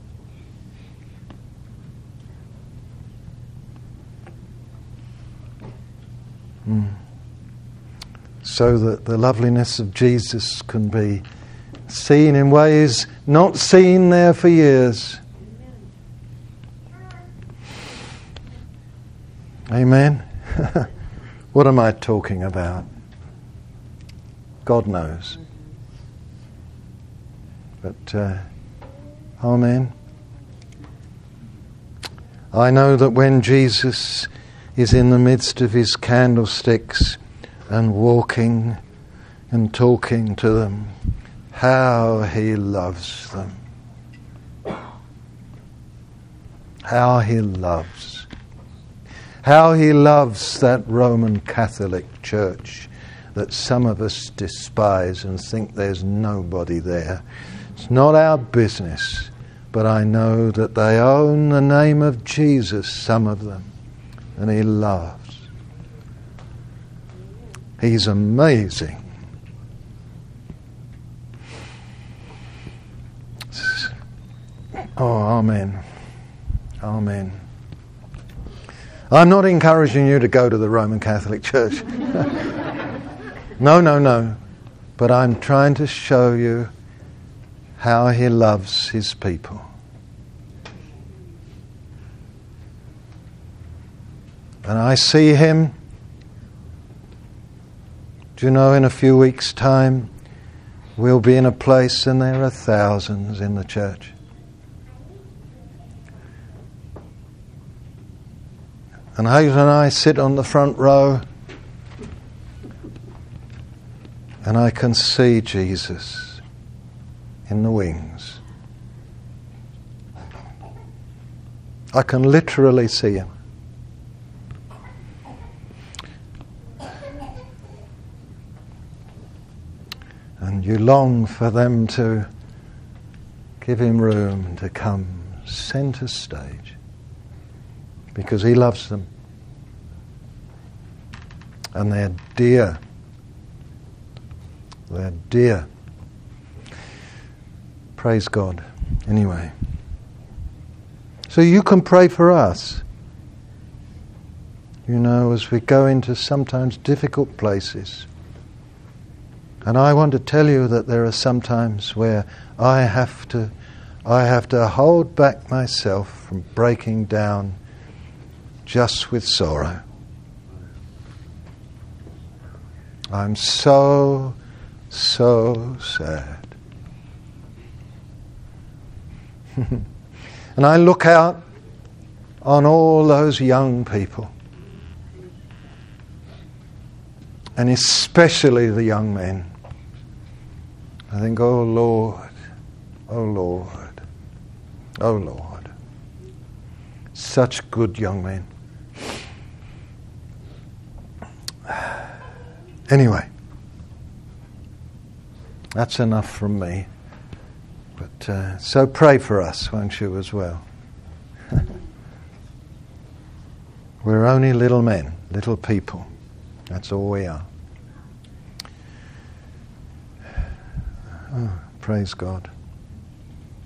So that the loveliness of Jesus can be seen in ways not seen there for years. Amen? What am I talking about? God knows. But, amen. I know that when Jesus is in the midst of his candlesticks and walking and talking to them, how he loves them. How he loves. How he loves that Roman Catholic Church that some of us despise and think there's nobody there. It's not our business, but I know that they own the name of Jesus, some of them, and he loves. He's amazing. Oh, amen. Amen. I'm not encouraging you to go to the Roman Catholic Church. No. But I'm trying to show you how he loves his people. And I see him, do you know, in a few weeks' time, we'll be in a place and there are thousands in the church. And Hazel and I sit on the front row and I can see Jesus in the wings. I can literally see him. And you long for them to give him room to come centre stage because he loves them. And they're dear. They're dear. Praise God. Anyway. So you can pray for us. You know, as we go into sometimes difficult places. And I want to tell you that there are some times where I have to hold back myself from breaking down just with sorrow. I'm so sad. And I look out on all those young people, and especially the young men. I think, oh Lord, oh Lord, oh Lord. Such good young men. Anyway, that's enough from me. But so pray for us, won't you, as well? We're only little men, little people. That's all we are. Oh, praise God.